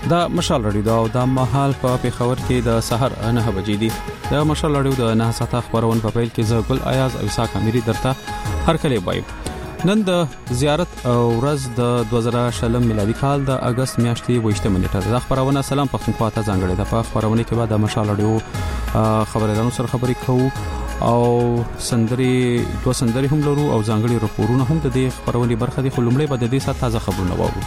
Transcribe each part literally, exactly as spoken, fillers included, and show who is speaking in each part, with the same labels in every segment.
Speaker 1: دا مشال رادیو دا او د مهال په پیښور کې د سحر نه بجې دي. د مشال رادیو د نه ساعته خبرونه په پیل کې زه ګل ایاز او اسحاق اميري درته هر کله وایم. نن د زیارت او ورځ د دوه زره شلم میلادي کال د اگست میاشتې وشته منټه. د خبرونه سلام پښتونخوا ته ځانګړې ده. په خبرونه کې بعد د مشال رادیو خبريالانو سره خبرې کوو او سندري دوه سندري هم لرو او ځانګړي راپورونه هم د دې خبرونه برخه دي. خلومړی به د دې سات تازه خبرونه وورو.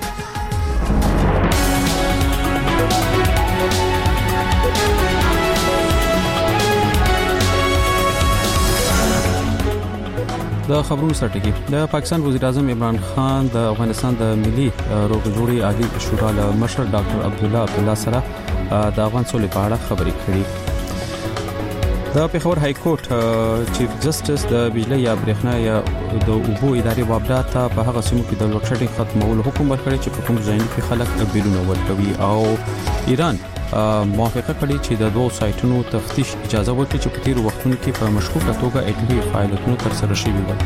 Speaker 1: د خبرونو سرټکی د پاکستان وزیر اعظم عمران خان د افغانستان د ملي روغجوړي عالی شورا له مشر ډاکټر عبد الله عبد الله سره د افغان سولې په اړه خبرې کړې. د پیښور های کورټ چیف جسټس د بجلی یا برېښنا یا د اوبو ادارې وابدا ته په هغه سیمو کې د لوډ شیډینګ ختمولو حکم ورکړی چې په کوم ځایونو کې خلک بیلونه ورکوي او ایران موافقه کړې چې د دوه سایټونو تفتیش اجازه ورکړي چې په تیر وختونو کې په مشکوکه توګه اټومي فعالیتونه ترسره شوي وي.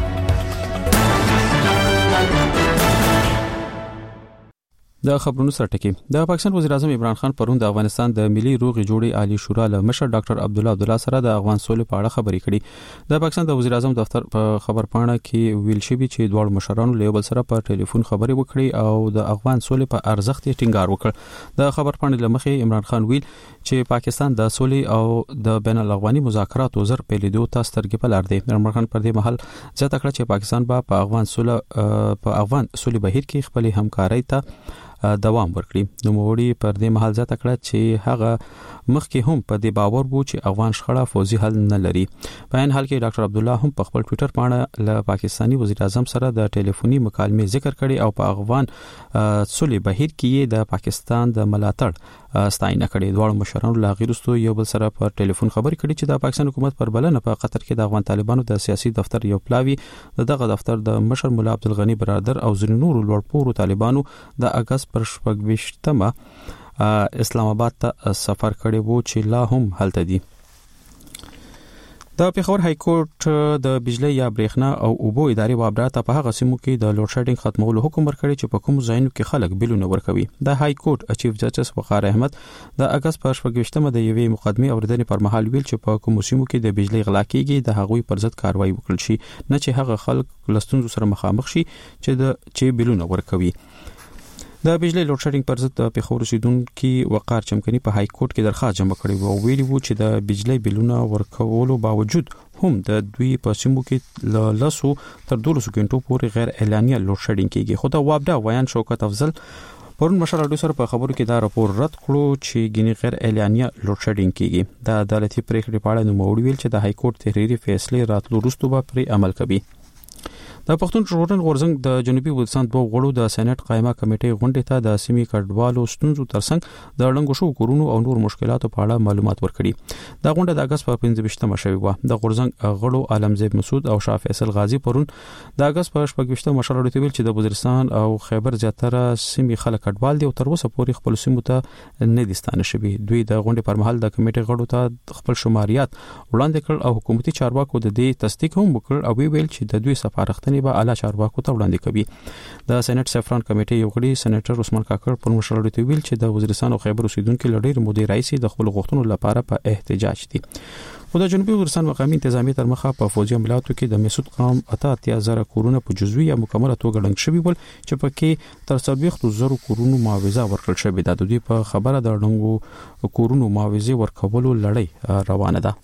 Speaker 1: د خبرونو سرټکی د پاکستان وزیر اعظم عمران خان پرون د افغانستان د ملي روغجوړي عالی شورا له مشر ډاکټر عبد الله عبد الله سره د افغان سولې په اړه خبرې کړې. د پاکستان د وزیر اعظم دفتر په خبرپاڼه کې ویل شوی چې دوه مشرانو له بل سره په ټلیفون خبرې وکړې او د افغان سولې په ارزښت ټینګار وکړ. د خبرپاڼې لمخې عمران خان ویل چې پاکستان د سولې او د بین الافغاني مذاکراتو زر پیلیدو ته سترګې په لار دی. عمران خان پر دې مهال ځکه کړ چې پاکستان به په افغان سولې په افغان سولې بهیر کې خپل همکارۍ ته دوام ورکړي. نو موري پر دې محل ځات کړه چې هغه مخکې هم په دې باور وو چې افغان شخړه فوزي حل نه لري. په ان حال کې ډاکټر عبد الله هم په خپل ټوئیټر باندې له پاکستانی وزیر اعظم سره د ټلیفوني مکالمې ذکر کړي او په افغان سولې بهیر کې د پاکستان د ملاتړ ستاینه کړې. دوه مشرانو لا غیرستو یو بل سره په ټلیفون خبرې کړي چې د پاکستان حکومت پر بلنه په قطر کې د افغان طالبانو د سیاسي دفتر یو پلاوی دغه دفتر د مشر مولا عبد الغنی برادر او ځینو نورو لوړپوړو طالبانو د اگست پر شپږویشتمه اسلام آباد ته سفر کړی وو چې لا هم هلته دي. د پیښور های کورټ د بجلی یا برېښنا او اوبو ادارې وابدا ته په هغه سیمو کې د لوډ شیډینګ ختمولو حکم ورکړی چې په کوم ځایونو کې خلک بیلونه ورکوي. د های کورټ چیف جسټس وقار احمد د اگست پر شپږویشتمه د یوې مقدمې اوریدنې پر مهال ویل چې په کوم سیمو کې د بجلی غلا کیږي د هغوی پر ضد کاروایی وکړل شي نه چې هغه خلک لستونزو سره مخامخ شي چې د چې بیلونه ورکوي. د بجلی لوډ شیډینګ پر ضد د پیښور اوسیدونکو وقار چمکني په های کورټ کې درخواست جمع کړی او ویلي وو چې د بجلی بیلونه ورکولو باوجود هم د دوی په سیمو کې ل لاسو تر دولسو غنټو پورې غیر اعلانیه لوډ شیډینګ کیږي. خو دا وابدا ویان شوکت افضل پرون مشر اډو سره په خبرو کې دا راپور رد کړو چې ګینی غیر اعلانیه لوډ شیډینګ کیږي. د عدالتي پریکړې په اړه نو موړ ویل چې د های کورټ تحریری فیصله راتلو وروسته به پر عمل کوي. د پښتون ژغورنې غورځنګ د جنوبي وزیرستان دوه غړو د سېنات قائمه کمیټې غونډې ته د سیمې کډوالو ستونزو ترڅنګ د لنګو شو کورونو او نور مشکلاتو په اړه معلومات ورکړي. دا غونډه د اگست په پنځه شوې و. د غورځنګ غړو عالمزیب مسعود او شاه فیصل غازی پرون د اگست په شپږ مشر اړه ویل چې د وزیرستان او خیبر زیاتره سیمې خلک کډوال دي او تر اوسه پورې خپل سیمو ته نه دي ستانه شوي. دوی د غونډې پر مهال د کمیټې غړو ته خپل شماریات وړاندې کړ او حکومتي چارواکو د دې تصدیق هم وکړ او ویل چې د دوی سفارښتنې به اعلی چارواکو ته وړاندې کوي. د سېنات سفران کمیټې یو غړي سېنیټر عثمان کاکړ پر مشر اړه ویل چې د وزیرستان او خیبر اوسیدونکو لړۍ مودې رئیس د خپل غوښتنو لپاره په احتجاج دي. خو د جنوبي وزیرستان مقامي انتظامیه تر مخه په فوجي عملیاتو کې د مسعود قوم اته اتیا زره کورونه په جزوي یا مکمله توګه ړنګ شوي ول چې پکې تر څلوېښت زره کورونو معاوضه ورکړل شوې ده. د دوی په خبره د ړنګو کورونو معاوضه ورکولو لړۍ روانه ده.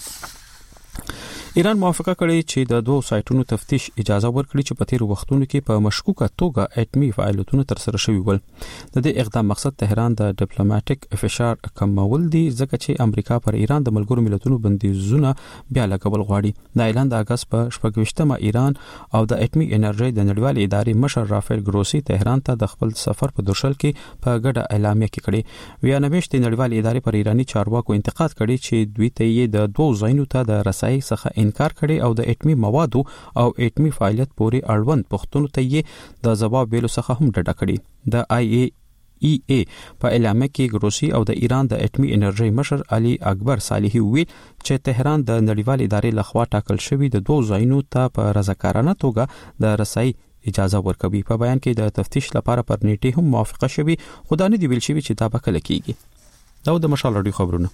Speaker 1: ایران موافقه کړې چې د دوه سایټونو تفتیش اجازه ورکړي چې په تیر وختونو کې په مشکوکه توګه اټمي فعالیتونه ترسره شوي ول. د دې اقدام مقصد تهران د ډیپلوماټیک فشار کمول دي ځکه چې امریکا پر ایران د ملګرو ملتونو بندیزونه بیا لګول غواړي. د اعلان د اگست په شپږویشتمه ایران او د اټمي انرژي د نړیوال ادارې مشر رافایل ګروسی تهران ته د خپل سفر په دوشل کې په ګډه اعلامیه کې کړې. ویا نوښت نړیوال ادارې پر ایرانی چارواکو انتقاد کړي چې دوی ته یې د دوه ځایونو ته د رسایي څخه انکار کړي او د اټمي موادو او اټمي فعالیت پورې اړوند پښتون ته یې د جواب ویلو څخه هم ډډه کړي. د آی ای ای ای په اعلامیه کې ګروسی او د ایران د اټمي انرژي مشر علي اکبر صالحي ویل چې تهران د نړیوال ادارې لخوا ټاکل شوی د دوه ځایونو ته په رضاکارانه توګه د رسایي اجازه ورکوي. په بیان کې د تفتیش لپاره پر نیټه هم موافقه شوه، خو دا نه دی ویل شوی چې دا به کله کیږي. دا د مشال رادیو خبرونه.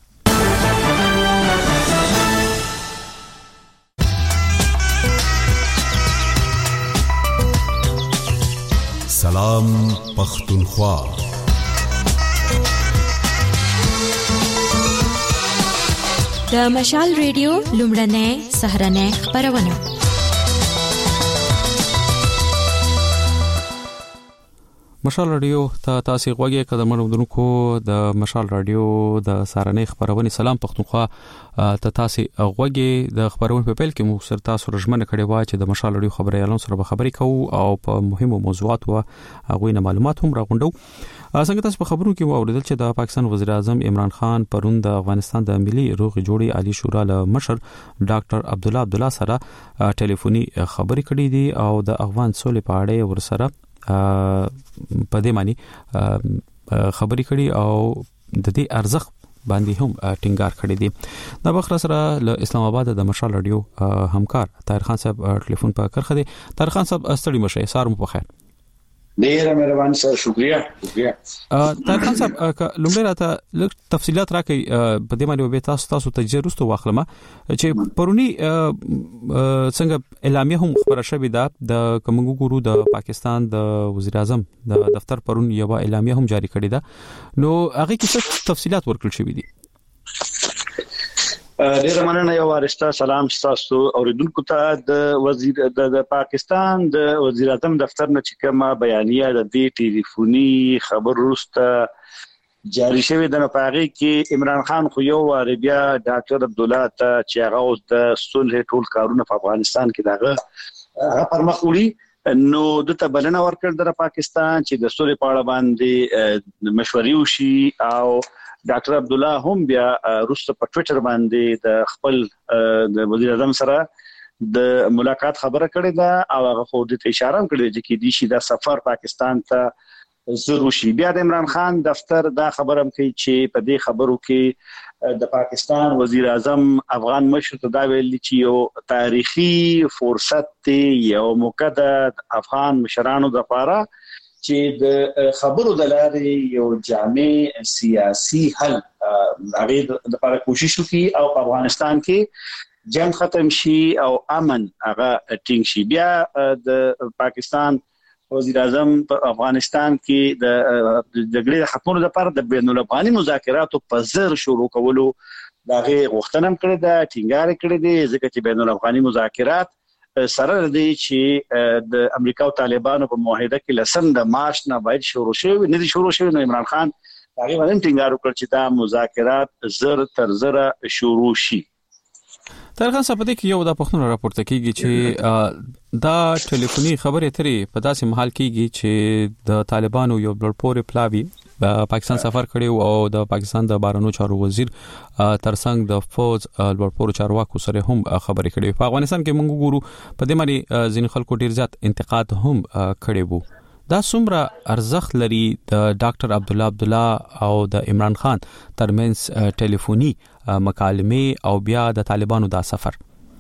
Speaker 2: سلام پختونخوا.
Speaker 3: د مشال ریډیو لومړنۍ سهرنۍ خبرونه.
Speaker 1: مشال رادیو ته تاسو غوږی قدمونو دونکو د مشال رادیو د سهرنۍ خبرونه. سلام پختونخوا ته تاسو غوږی د خبرونو په پیل کې مو سره تاسو رجمنه کړي وا چې د مشال رادیو خبري اعلان سره به خبري کوو او په مهمو موضوعاتو هغه نه معلومات هم راغونډو. څنګه تاسو په خبرونو کې واوریدل چې د پاکستان وزیر اعظم عمران خان پرون د افغانستان د ملي روغ جوړي عالی شورا له مشر ډاکټر عبد الله عبد الله سره ټلیفوني خبري کړې دي او د افغان سولې په اړه ورسره په دې معنی خبري کړي او د دې ارزښت باندې هم ټینګار کړی دی. د بخره سره له اسلام آباد د مشال رادیو همکار طاهر خان صاحب ټلیفون په کرخه دي. طاهر خان صاحب ستړي مشه، سار مو په خیر.
Speaker 4: ډیر مهربان سره شکریا شکریا.
Speaker 1: طاهر خان صاحب لومړی راته لږ تفصيلات راکړئ په دې باندې به تاسو تاسو تجربه رسټو واخلم چې پرونی څنګه اعلامیه هم خبره شوې ده د کومو ګورو د پاکستان د وزیر اعظم د دفتر پرون یو اعلامیه هم جاری کړې ده، نو هغه کې څه تفصيلات ورکړل شوې دي؟
Speaker 4: ډیر مننه. یو وارسته سلام تاسو اوریدونکو ته. د وزیر د پاکستان د وزیر اعظم دفتر نه چې کومه بیانیه د دې ټلیفوني خبر وروسته جاری شوې ده، نو په هغه کې عمران خان خو یو واره بیا ډاکټر عبد الله ته چې هغه د صلح ټول کارونه په افغانستان کې دغه هغه پرمخ وړي، نو د تبلنه ورکړ د پاکستان چې د صلح په اړه باندې مشورې وشي او ډاکټر عبد الله هم بیا روسته په ټوئیټر باندې د خپل د وزیر اعظم سره د ملاقات خبره کړې ده او هغه خو د اشاره کړې چې کې د شي د سفر پاکستان ته ضروري شي. بیا د عمران خان دفتر دا خبره کوي چې په دې خبرو کې د پاکستان وزیر اعظم افغان مشر ته دا ویل چې یو تاریخي فرصت دی، یو موقع د افغان مشرانو لپاره چې د خبرو د لارې یو جامع سیاسي حل هغه د لپاره کوشش وکړي او په افغانستان کې جنگ ختم شي او امن هغه ټینګ شي. بیا د پاکستان وزیر اعظم په افغانستان کې د جګړې ختمولو لپاره د بین الافغاني مذاکراتو په زر شروع کولو دغه غوښتنه کړې ده، ټینګار کړې ده، ځکه چې بین الافغاني مذاکرات سره دی چې د امریکا او طالبانو په معاهده کې لسم د مارچ نه باید شروع شي، نه دي شروع شوی. نو عمران خان هغه باندې ټینګار وکړ چې دا مذاکرات زر تر زر شروع شي.
Speaker 1: طاهر خان صاحب دې کې یو د پښتون راپورته کیږي چې دا ټلیفوني خبرې ترې په داسې محل کیږي چې د طالبانو یو بلپورې پلاوی پاکستان سفر کړي او د پاکستان د بهرنیو چارو وزیر ترڅنګ د فوج لوړپوړو چارواکو سره هم خبرې کړي. په افغانستان کې موږ ګورو په دې باندې ځین خلکو ډیر زیات انتقاد هم کړي وو. دا څومره ارزښت لري د ډاکټر عبد الله عبد الله او د عمران خان ترمنځ ټلیفوني مکالمه او بیا د طالبانو دا سفر؟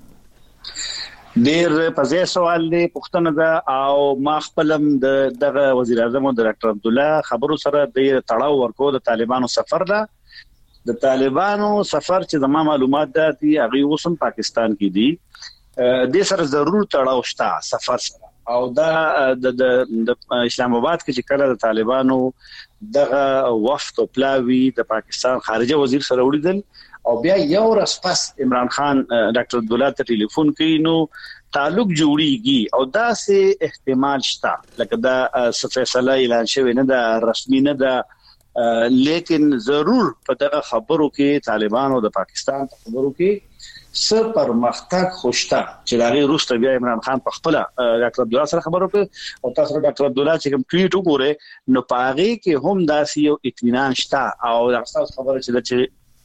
Speaker 4: ډیر پځه سوال دی، پښتنه ده او ما خپلم د دغه وزیر اعظم او ډاکټر عبد الله خبرو سره د تړاو ورکو د طالبانو سفر ده. د طالبانو سفر چې زما معلومات ده دی هغه اوسم پاکستان کې دي، د سره ضرور تړاو شته سفر سره او دا د اسلام آباد کې چې کله د طالبانو دغه وفد او پلاوی د پاکستان خارجه وزیر سره وړیدل او بیا یو ورځ پس عمران خان ډاکټر عبد الله ته ټلیفون کوي، نو تعلق جوړیږي او دا سه احتمال شته لکه دا فیصله اعلان شوی نه دا رسمي نه دا، لیکن ضرور په دغه خبرو کې طالبان او د پاکستان خبرو کې څه پرمختګ خوشته چې دغه روسته بیا عمران خان په خپل ډاکټر عبد الله سره خبرو کې او تاسو ډاکټر عبد الله چې کوم ټویټ وګوره نو پاره کې هم داسې یو اطمینان شته او تاسو خبره چې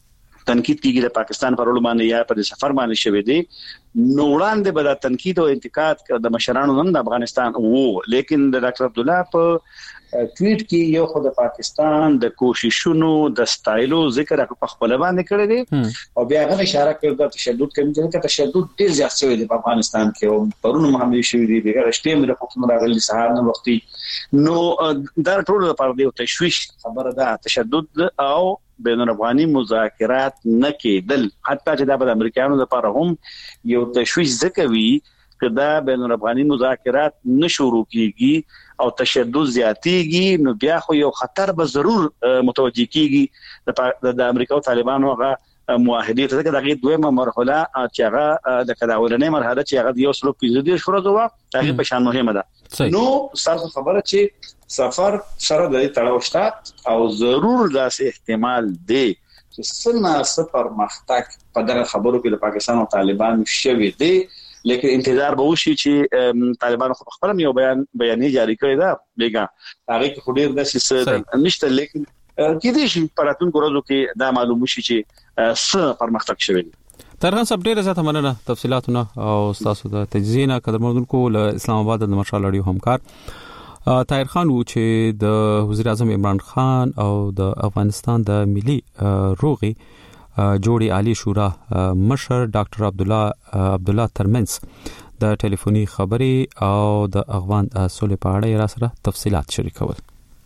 Speaker 4: تنقید کیږي د پاکستان پر وړاندې یا پر سفر باندې شوی دی نو وړاندې به د تنقید او انتقاد د مشرانو نن د افغانستان وو لیکن د ډاکټر عبد الله په ټویټ کې یو خو د پاکستان د کوششونو د سټایلو ذکر په خپل باندې کړی دی او بیا غو اشاره کړی د تشدد کوم چې تشدد ډیر زیات شوی دی په افغانستان کې او پرونو محمد شوی دی بغیر شته مې په کوم راغلي سهار نو وختي نو دا ټول لپاره دی تشویش خبره ده تشدد او بین الافغاني مذاکرات نه کېدل حتی چې د امریکایانو لپاره هم یو تشویش ځکوي کدا بین الافغاني مذاکرات نشورو کیږي او تشدد زیاتیږي نو بیا خو یو خطر به ضرور متوجي کیږي د امریکا او طالبانو هغه معاهده ته دغه دویمه مرحله چې هغه د کډاولنې مرحله چې هغه یو سلو فیصد شروع وه هغه په شان مهمه ده نو تاسو خبره چې سفر سره د تړاوشته او ضرور داسې احتمال دی چې سنا سفر مختک په دغه خبرو کې د پاکستان او طالبان شوي دي لیکن انتظار به وشي چې طالبانو خپل یو بیان بیانیه جاری کړی دا بیګه هغه کې خډیر د سیستم نشته لیکن کې دې شي پراتون ګورځو کې دا معلوم شي چې څه پرمختګ شوی
Speaker 1: ترغن سب ډیره زیاته مننه تفصيلاتونه او تاسو د تجزیه قدرمنونکو له اسلام آباد د مشال اړیو همکار طاهر خان و چې د وزیر اعظم عمران خان او د افغانستان د ملي روغي جوړي عالی شورا مشر ډاکټر عبد الله عبد الله ترمنس د ټلیفوني خبري او د افغان سولې په اړه را سره تفصيلات شریکول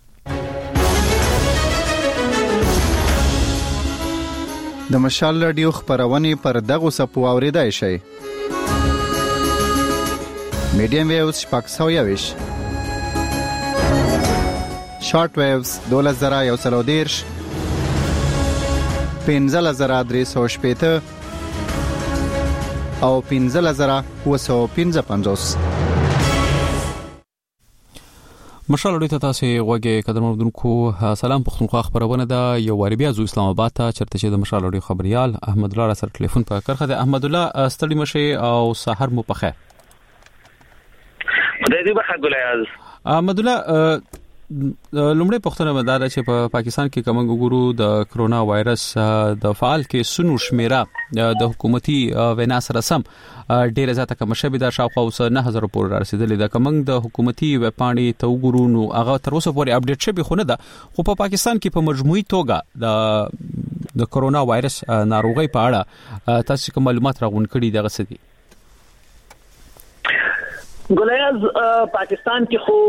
Speaker 2: د مشال رادیو خبرونه پر دغه سپو اوریدای شي میډیم ویوز شپږ سوه یوش شارټ ویوز دوله زره یو سل او دیرش پنځه زره درې سوه شپېته او پنځه زره اوه سوه پنځه پنځوس
Speaker 1: مشال اړیو ته تاسو غوږی قدرمنونکو سلام پښتونخوا خبرونه ده یو واری بیا زو اسلام آباد ته چرته چې د مشال اړیو خبريال احمد الله سره ټلیفون په کرخه ده احمد الله ستړي مشه او سحر مو په خیر
Speaker 5: خدای دې بخښه ګلایاز
Speaker 1: احمد الله لومړی پښتنه مدار چې په پا پاکستان کې کوم ګورو د کرونا وایرس د فعال کې سونو شمیره د حکومتي وینا سره سم ډیره زیاته کوم شبي د شاوخوا اوس نه هزار پورې رسیدلې د کوم د حکومتي ویب پاڼې ته وګورو نو هغه تر اوسه پورې اپډیټ شوی خو نه ده خو په پا پاکستان کې په مجموعي توګه د د کرونا وایرس ناروغي په اړه تاسو کوم معلومات راغون کړي دغه سدي
Speaker 5: ګلایاز پاکستان کې خو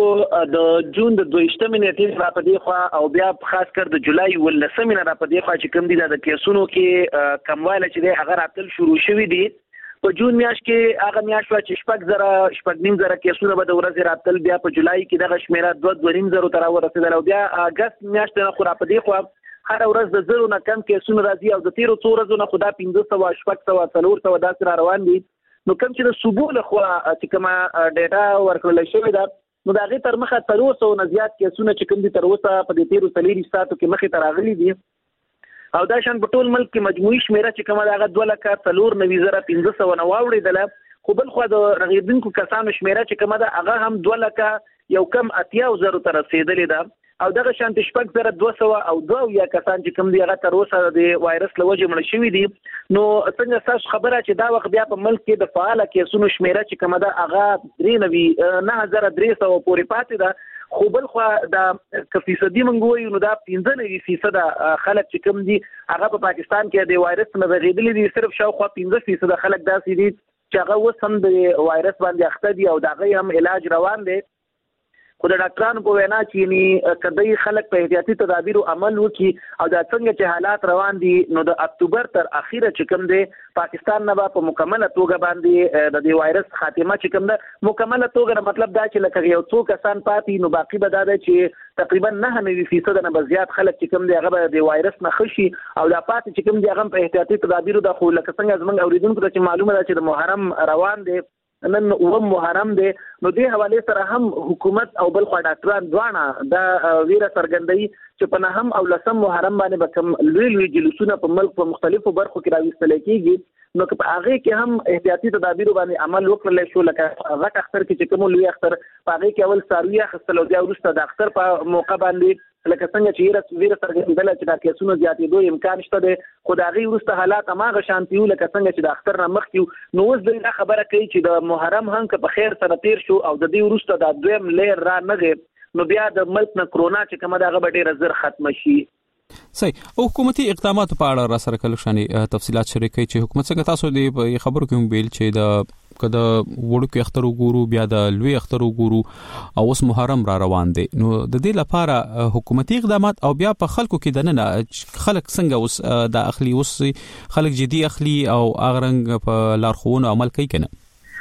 Speaker 5: د جون د دویشتمې نیټې را پدې خو او بیا خاص کر د جولای ولسمې را پدې خو چې کوم دي د کیسونو کې کمواله چې د هغه راتل شروع شوې دي په جون میاشت کې هغه میاشت چې شپږ زره شپږ نیم زره کیسونه به د ورځې راتل بیا په جولای کې دغه شمیره دوه دوه نیم زره تر ورسېدل او بیا اگست میاشت نه خو را پدې خو هر ورځ د زرو نه کم کیسونه راځي او د تیرو څو ورځې نه خدا پنځه سوه شپږ سوه څلور سوه داسې را روان دي نو کوم چې د صوبو له خوا چې کومه ډیټا ورکړل شوې ده نو د هغې تر مخه تر اوسه نه زیات کیسونه چې کوم دي تر اوسه په دې تیرو څلېرویشت ساعتو کې مخې ته راغلي دي او دا شان په ټول ملک کې مجموعي شمیره چې کومه ده هغه دوه لکه څلور نوي زره پنځه سوه نه واوړېدله خو بل خوا د رغېدونکو کسانو شمیره چې کومه ده هغه هم دوه لکه یو کم اتیا زرو ته رسېدلې ده او دغه شانتي شپږ زره دوه سوه او دوه یا کسان چې کوم دی هغه تر اوسه د وایرس له وجې مړه شوي دي نو څنګه ستاسو خبره چې دا وخت بیا په ملک کې د فعاله کیسونو شمیره چې کومه ده هغه درې نوي نهه زره درې سوه پورې پاتې ده خو بل خو د که فیصدي موږ وایو نو دا پنځه نوي فیصده خلک چې کوم دي هغه په پاکستان کې د وایرس نه رغېدلي دي صرف شاوخوا پنځه فیصده خلک داسې دي چې هغه اوس هم د وایرس باندې اخته دي او د هغې هم علاج روان دی خو د ډاکټرانو په وینا چې یعنې کدی خلک په احتیاطي تدابیرو عمل وکړي او دا څنګه چې حالات روان دي نو د اکتوبر تر اخیره چې کوم دی پاکستان نه به په مکمله توګه باندې د دې وایرس خاتمه چې کوم ده مکمله توګه مطلب دا چې لکه یو څو کسان پاتې نو باقي به دا ده چې تقریبا نه نوي فیصد نه به زیات خلک چې کوم دی هغه به د وایرس نه ښه شي او دا پاتې چې کوم دی هغه په احتیاطي تدابیرو ده خو لکه څنګه زموږ اورېدونکو ته چې معلومه ده چې د محرم روان دی نن اوم محرم دی نو دې حواله سره هم حکومت او بل خوا ډاکټران دواړه د ویره څرګندوي چې په نهم او لسم محرم باندې به کوم لوی لوی جلوسونه په ملک په مختلفو برخو کې راوستل کېږي نو که په هغې کې هم احتیاطي تدابیرو باندې عمل وکړلی شو لکه غټ اختر کې چې کوم لوی اختر په هغې کې اول څاروي اخیستل او بیا وروسته د اختر په موقع باندې لکه څنګه چې یې ویره څرګندله چې دا کیسونه زیاتېدو امکان شته دی خو د هغې وروسته حالات هماغه شانتي وو لکه څنګه چې د اختر نه مخکې نو اوس دوی دا خبره کوي چې د محرم هم که په خیر سره تیر شو او د دې وروسته دا دویم لیر را نغی نو بیا د ملک نه کرونا چې کومه ده هغه به ډېره زر ختمه شي.
Speaker 1: صحیح. او حکومتي اقداماتو په اړه را سره کله شانې تفصيلات شریک کړئ چې حکومت څنګه تاسو د خبرو کې ویل چې د کله وړوکی اختر وګورو بیا د لوی اختر وګورو او اوس محرم را روان دي نو د دې لپاره حکومتي اقدامات او بیا په خلکو کې د نه خلک څنګه اوس د اخلي اوس خلک جدي اخلي او اغرنګ په لارښوونو عمل کوي کنه.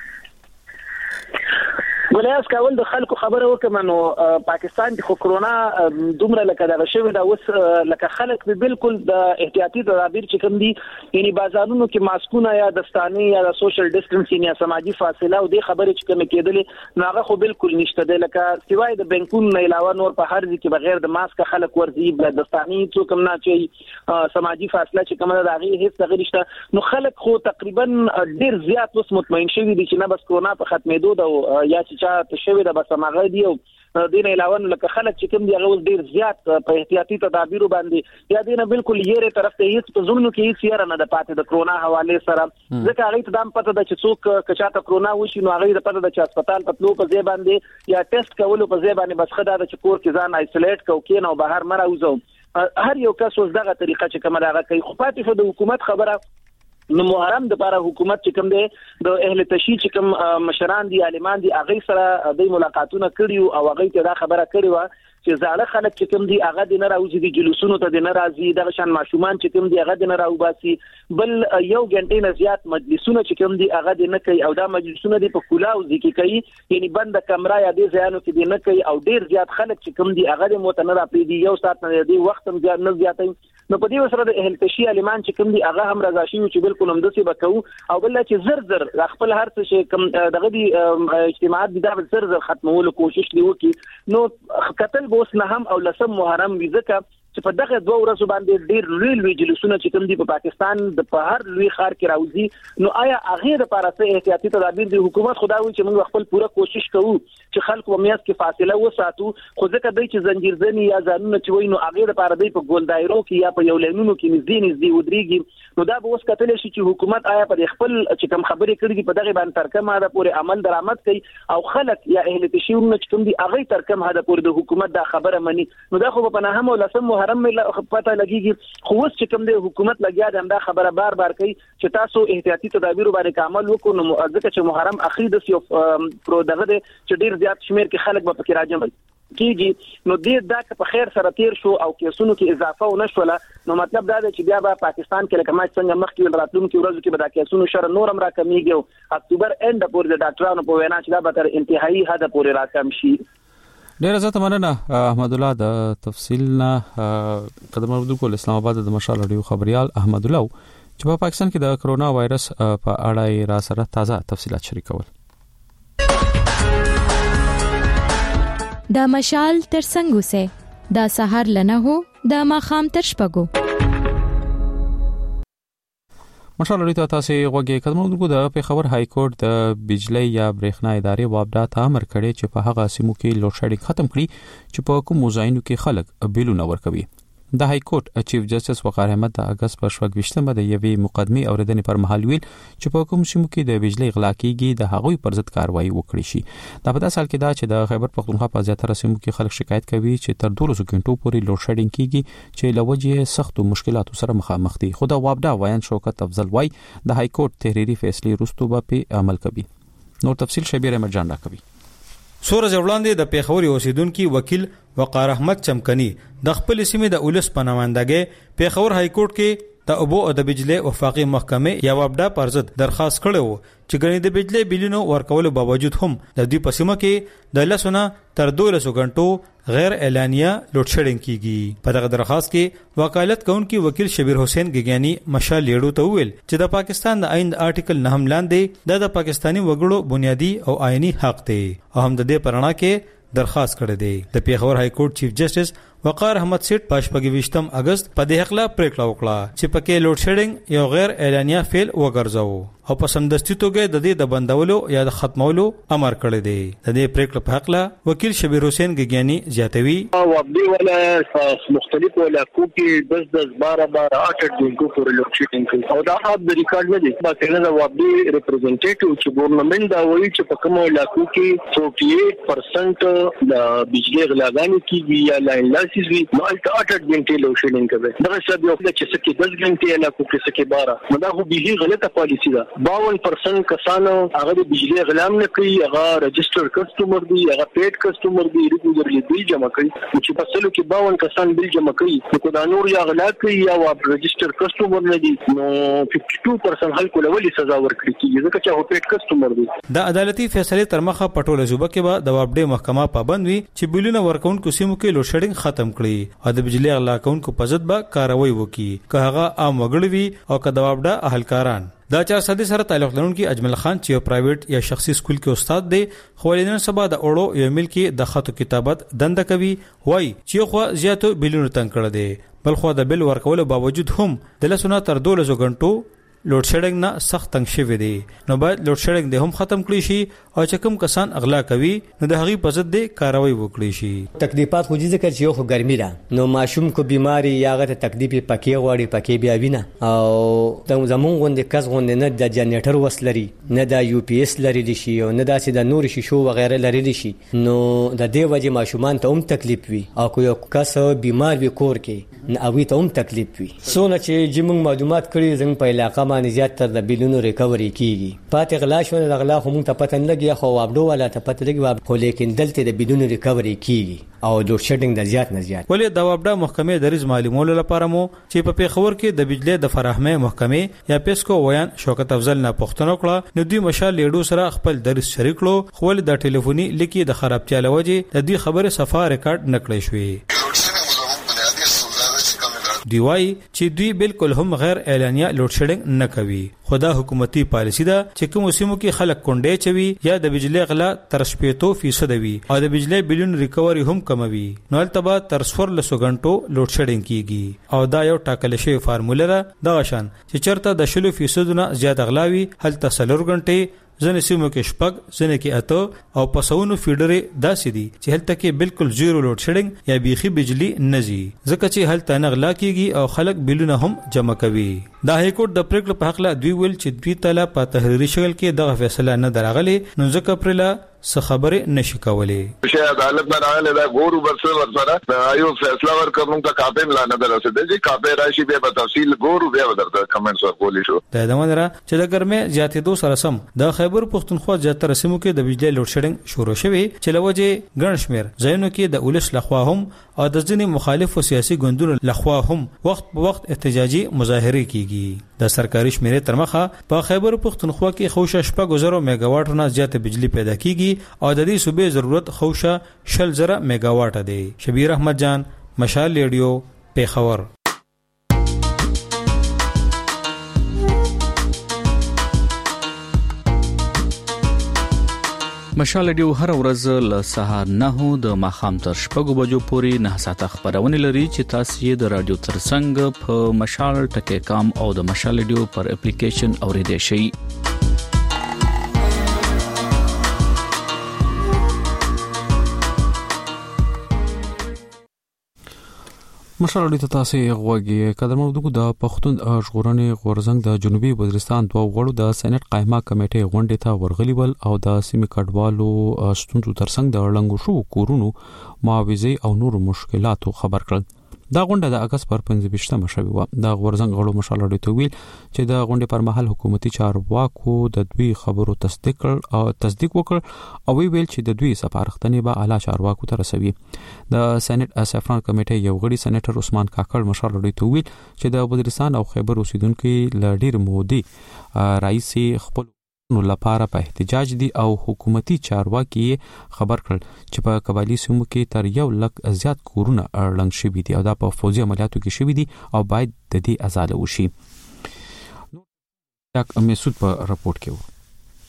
Speaker 5: ولیاس کول د خلکو خبره وکم نو پاکستان د کرونا دومره لکه دا شوی دا اوس لکه خلک به بالکل د احتیاطي تدابیر چې کوم دي یعنی بازارونو کې ماسکونه یا دستانه یا د سوشل ډیسټنسینګ یا سماجی فاصله او د خبره چې کوم کېدلې ناغه خو بالکل نشته دی لکه سوای د بانکونو نه علاوه نور په هر ځای کې بغیر د ماسک خلک ورځي د دستانه څوک هم نه چي سماجی فاصله چې کومه دا غي هیڅ تغیر نشته نو خلک خو تقریبا ډیر زیات اوس مطمئن شوي دي چې نه بس کرونا په ختمېدو دا یا چې ته شوی د بس ماغه دی او دین علاوه لکه خلک چې کوم دی هغه ډیر زیات په احتیاطي تدابیر باندې یا دینه بالکل یې طرف ته هیڅ په زمونو کې هیڅ یاره نه د پاتې د کرونا حواله سره ځکه هغه ته دام پته د چې څوک کچاته کرونا وشي نو هغه د پته د چې هسپتال په تلو په ځای باندې یا ټیسټ کولو په ځای باندې بس خدای د چکور کې ځان آیسولیټ کو کې نو بهر مراوځو هر یو کس اوس دغه طریقه چې کومه دغه کوي خو پاتې شو د حکومت خبره نو محرم د لپاره حکومت چې کوم دی د اهل تشیع چې کوم مشران دي عالمان دي هغه سره د ملاقاتونه کړیو او هغه ته دا خبره کړې و چې زاړه خلک چې کوم دي هغه د نه راوځي د جلوسونو ته د نه راځي د شان ماشومان چې کوم دي هغه د نه راوباسي بل یو غنټې نه زیات مجلسونه چې کوم دي هغه د نه کوي او دا مجلسونه د په کولاو ځکه کوي یعنی بند کمره یا د ځانو کې د نه کوي او ډیر زیات خلک چې کوم دي هغه د متنره پری دی یو سات نه دی وخت هم زیات نه زیاتای نو په دې سره د اهل تشیع عالمان چې کوم دي هغه هم رضا شي چې بالکل هم دسي وکاو او بل چې زر زر خپل هر څه شي کوم دغه دي اجتماعات دي د زر زر ختمولو کوشش دی وکي نو قتل بوس نه هم او لسم محرم وی ځکه چې په دغه دوه ورځې باندې ډیر لوی لوی جلوسونه چې کوم دي په پاکستان د په هر لوی ښار کې راوځي نو آیا هغه د لپاره څه احتیاطي تدابیر دی حکومت خدای وي چې موږ خپل پوره کوشش کوو چې خلک په میاس کې فاصله وساتو خو ځکه دوی چې زنجیرزنی یا ځانونه چې وای نو هغه د لپاره دی په ګول دایرو کې یا په یو لینونو کې نږدې نږدې ودرېږي نو دا به اوس کتل شي چې حکومت آیا په خپل چې کوم خبرې کړې دي په دغه باندې ترکمه ده پورې عمل درآمد کوي او خلک یا اهل تشیع چې کوم دي هغه ترکمه ده پورې د حکومت دا خبره مني نو دا خو په نه هم لسم محرم پته لګيږي خو اوس چې کوم دی حکومت لګیا ده دا خبره بار بار کوي چې تاسو احتیاطي تدابیر باندې عمل وکړو نو ځکه چې محرم اخري د یو پرو دغه چې ډیر زیات شمیر کې خلک به پکې راځي کیږي نو دې دا په خیر سره تیر شو او کیسونو کې اضافه ونه شوله نو مطلب دا دی چې بیا به پاکستان کې لکه ما څنګه مخکې راتلونکي ورځو کې به دا کیسونو شر نورم را کمیږي او اکتوبر اند پورې د ډاکټرانو په وینا چې دا به تر انتهایی حد پورې راکم شي.
Speaker 1: ډیره زیاته مننه احمد الله د تفصیل نه قدم ورکول کول اسلام آباد د مشال رادیو خبريال احمد الله چې په پاکستان کې د کرونا وایرس په اړه را سره تازه تفصيلات شریکول.
Speaker 3: د مشال تر څنګه سه د سحر لنه هو د ماخام تر شپګو
Speaker 1: مشال لري تاسو غوږی کدمو دغه د پیښور های کورټ د بجلی یا برېښنا ادارې وابدا ته امر کړی چې په هغه سیمو کې لوډ شیډینګ ختم کړي چې په کوم ځایونو کې خلک بیلونه ورکوي. د های کورټ چیف جسټس وقار احمد د اگست په شپږ د یوې مقدمې اوریدنې پر مهال ویل چې په کوم سیمو کې د بجلی غلا کیږي د هغوی پر ضد کاروایی وکړي شي. دا په داسې حال کې دا چې د خیبر پختونخوا په زیاتره سیمو کې خلک شکایت کوي چې تر دوه غنټو پورې لوډ شیډینګ کیږي چې لوجه سخت مشکلاتو سره مخامخ دي. خو د وابدا وایان شوکت افضل وای د های کورټ تحریری فیصله رستو به عمل کوي. نور تفصیل شبیر احمد جان راکوي.
Speaker 6: سورج وړاندې د پیښور اوسیدونکو وکیل وقار احمد چمکنی د خپل سیمې د اولس په نمائندګۍ پیښور های کورټ کې د اوبو او د بجلی وفاقي محکمې یا وابدا پر ضد درخواست کړو چې ګڼې د بجلی بیلونو ورکولو باوجود هم د دې پسیمه کې د لسونه تر دوه غنټو غیر اعلانیه لوډ شیډینګ کیږي. په دغه درخواست کې وکالت کوونکی وکیل شبیر حسین ګګیانی مشال لیړو ته ویل چې د پاکستان د آئین آرټیکل نه هم لاندې د پاکستانی وګړو بنیادی او آئینی حق دی او هم د دې پرنا کې درخواست کړی دی. د پیښور های کورټ چیف جسټس وقار احمد سیټ پاشپګويشتم اگست په دې حق لا پریکړه وکړه چې پکې لوډ شیډینګ یو غیر اعلانیه فعل وګرځاو او په سمدستي توګه د دې د بندولو یا د ختمولو امر کړی دی. د دې پریکړه په حق لا وکیل شبیر حسین ګګیانی زیاتوي
Speaker 7: وابدي ولا مختلف علاقو کې دس دس بارہ بارہ اٹھ دنکو پر لوډ شیډینګ او دا حد د ریکارډ نه دي. دا څنګه وابدي ریپرزنټیټیو چې ګورنمنت دا وایي چې په کومو علاقو کې چوکي پرسنټ د بجلی غلاګانې کیږي یا لاین لاسز وي نو الټا اٹھ غنټې لوډ شیډینګ کوي. دا څه یو چې سکه دس غنټې علاقو کې سکه بارہ نو دا خو به غلطه پالیسی ده. باون پرسنٹ کسانو هغه د بجلی غلام نه کوي، هغه رجسٹرډ کسٹمر دي، هغه پیډ کسٹمر دي، ریګولرلی بیل جمع کوي. چې په سلو کې باون کسان بیل جمع کوي نو دا نور یا غلا کوي یا رجسٹرډ کسٹمر نه دي نو ففټي ټو پرسنٹ هل کولولي سزا ورکړي کیږي ځکه چې هغه پیډ کسٹمر دي.
Speaker 6: د عدالتي فیصله تر مخه پټوله صوبه کې به د وابډې محکمه پابند وي چې بیلونه ورکونکو سیمو کې لوډ شیډینګ ختم کړي او د بجلی غلا کوونکو په ضد به کاروي وکړي که هغه عام وګړي وي او که د وابډه اهلکاران. دا چا صدې سره تعلق لرونکي اجمل خان چې یو پرایویټ یا شخصي سکول کې استاد دی خو نن سبا د اوړو یو ملک د خطو کتابت دنده کوي وای چې خو زیاتو بیلونو تنګ کړی دی بل خو د بیل ورکولو باوجود هم د لسونه تر دولسو غنټو لوډ شیډینګ نه سخت تنګ شوی دی. نو باید لوډ شیډینګ د هم ختم کړي شي او چې کوم کسان اغلا کوي نو د هغې په ضد د کاروي وکړي شي.
Speaker 8: تکلیفات خو ذکر چې یو خو ګرمي ده نو ماشوم کو بیماری یا هغه ته تکلیف پکې غواړي پکې بیا وینه او د زمون غوندې کس غوندې نه د جنریټر وس لري نه د یو پی ایس لري دي شي او نه داسې د نور شیشو وغیره لري دي شي نو د دې وجه ماشومان ته هم تکلیف وي او کو یو کس بیمار وي کور کې نه اوی ته هم تکلیف وي. سونه چې جمع معلومات کړي زموږ په علاقه باندې زیات تر د بیلونو ریکوري کیږي پاتې غلا شو د غلا خو مونږ ته پته نه لګي خو وابډو ولا ته پته لګي خو لیکن دلته د بیلونو ریکوري کیږي او لوډ شیډینګ د زیات نه زیات.
Speaker 6: ولې د وابډه محکمې د ریز معلومولو لپاره مو چې په پیښور کې د بجلی د فراهمۍ محکمې یا پیسکو ویان شوکت افضل نه پښتنو کړه نو دوی مشال لیډو سره خپل درس شریک کړو خو د ټلیفوني لیکي د خرابتیا لوجه د دې خبره صفه ریکارډ نکړې شوې. دی وای چې دوی بالکل هم غیر اعلانیه لوډ شیډینګ نه کوي خدا حکومتي پالیسی ده چې کوم سیمو کې خلک کونډې چوي یا د بجلی غلا تر شپږ فیصد وي او د بجلی بیلون ریکوري هم کموي نو التبا تر څوار لسو غنټو لوډ شیډینګ کیږي او دا یو ټاکل شوی فارموله ده د غشن چې چرته د شلو فیصد نه زیات غلاوي هل تسلور غنټې ځنې سیمو کې شپږ ځنې کې اته او پسونو فیډرې داسې دي چې هلته کې بالکل زیرو لوډ شیډینګ یا بیخي بجلی نزي ځکه چې هلته نه غلا کیږي او خلک بیلونه هم جمع کوي. دا هایکورټ د پریکړې په حق لا دوی ویل چې دوی تله په تحریري شکل کې دغه فیصله نه درغلي نو ځکه پرلا څه خبره نشي کولې.
Speaker 9: شي عدالت نه راغله دا ګورو برسه ورسره ایو فیصله ورکوم ته کاپې ملا نه درسه دي کاپې راشي به په تفصیل ګورو به ورته کمنټس ورکولې شو. دا دمن را
Speaker 6: چې د ګرمه زیاتې دو سره سم د خیبر پښتونخوا زیاتره سیمو کې د بجلی لوډ شیډینګ شروع شوی چې لوجه ګڼ شمیر ځایونو کې د اولس لخوا هم او د ځینې مخالفو سیاسي ګوندونو لخوا هم وخت په وخت احتجاجي مظاهره کیږي. د سرکاري شمیرې تر مخه په خیبر پښتونخوا کې خوشه شپږ زره میگاواټ نه زیات بجلی پیدا کیږي او د دې صوبې ضرورت خوشه شل زره میگاواټ دی. شبیر احمد جان مشال ریډیو پیښور.
Speaker 10: مشال ریډیو هر ورځ له سهار نه د ماخام تر شپږو بجو پورې نه ساعته خبرونه لري چې تاسو یې د رادیو ترڅنګ په مشال ټکی کام او د مشال ریډیو پر اپلیکیشن اوریدئ شئ.
Speaker 1: مشال ډیته تاسو غوږی قدر مو دغه د پښتون ژغورنې غورزنګ د جنوبي وزیرستان دوه غړو د سېنات قائمه کمیټې غونډې ته ورغلي ول او د سیمې کډوالو ستونزو ترڅنګ د لنګو شو کورونو معاوضه او نور مشکلاتو خبر کړل. دا غونډه د اگست پر پنځه شوې و. د غورزنګ غړو مشال ډیته ویل چې د غونډې پر مهال حکومتي چارواکو د دوی خبرو تصدیق او تصدیق وکړ او ویل چې د دوی سفارښتنې به اعلی چارواکو ته رسوي. د سېنات اسفران کمیټې یو غړي سېنیټر عثمان کاکړ مشال ډیته ویل چې د وزیرستان او خیبر اوسیدونکو ل ډیر مودي رئیس خپل نو لپاره په احتجاج دي او حکومتي چارواکي خبر کړل چې په قبایلی سیمو کې تر یو لک زیات کورونه اړلنګ شوي دي او دا په فوزي عملیاتو کې شوي دي او باید د دې ازاله وشي. نو یک مسعود په راپورټ کې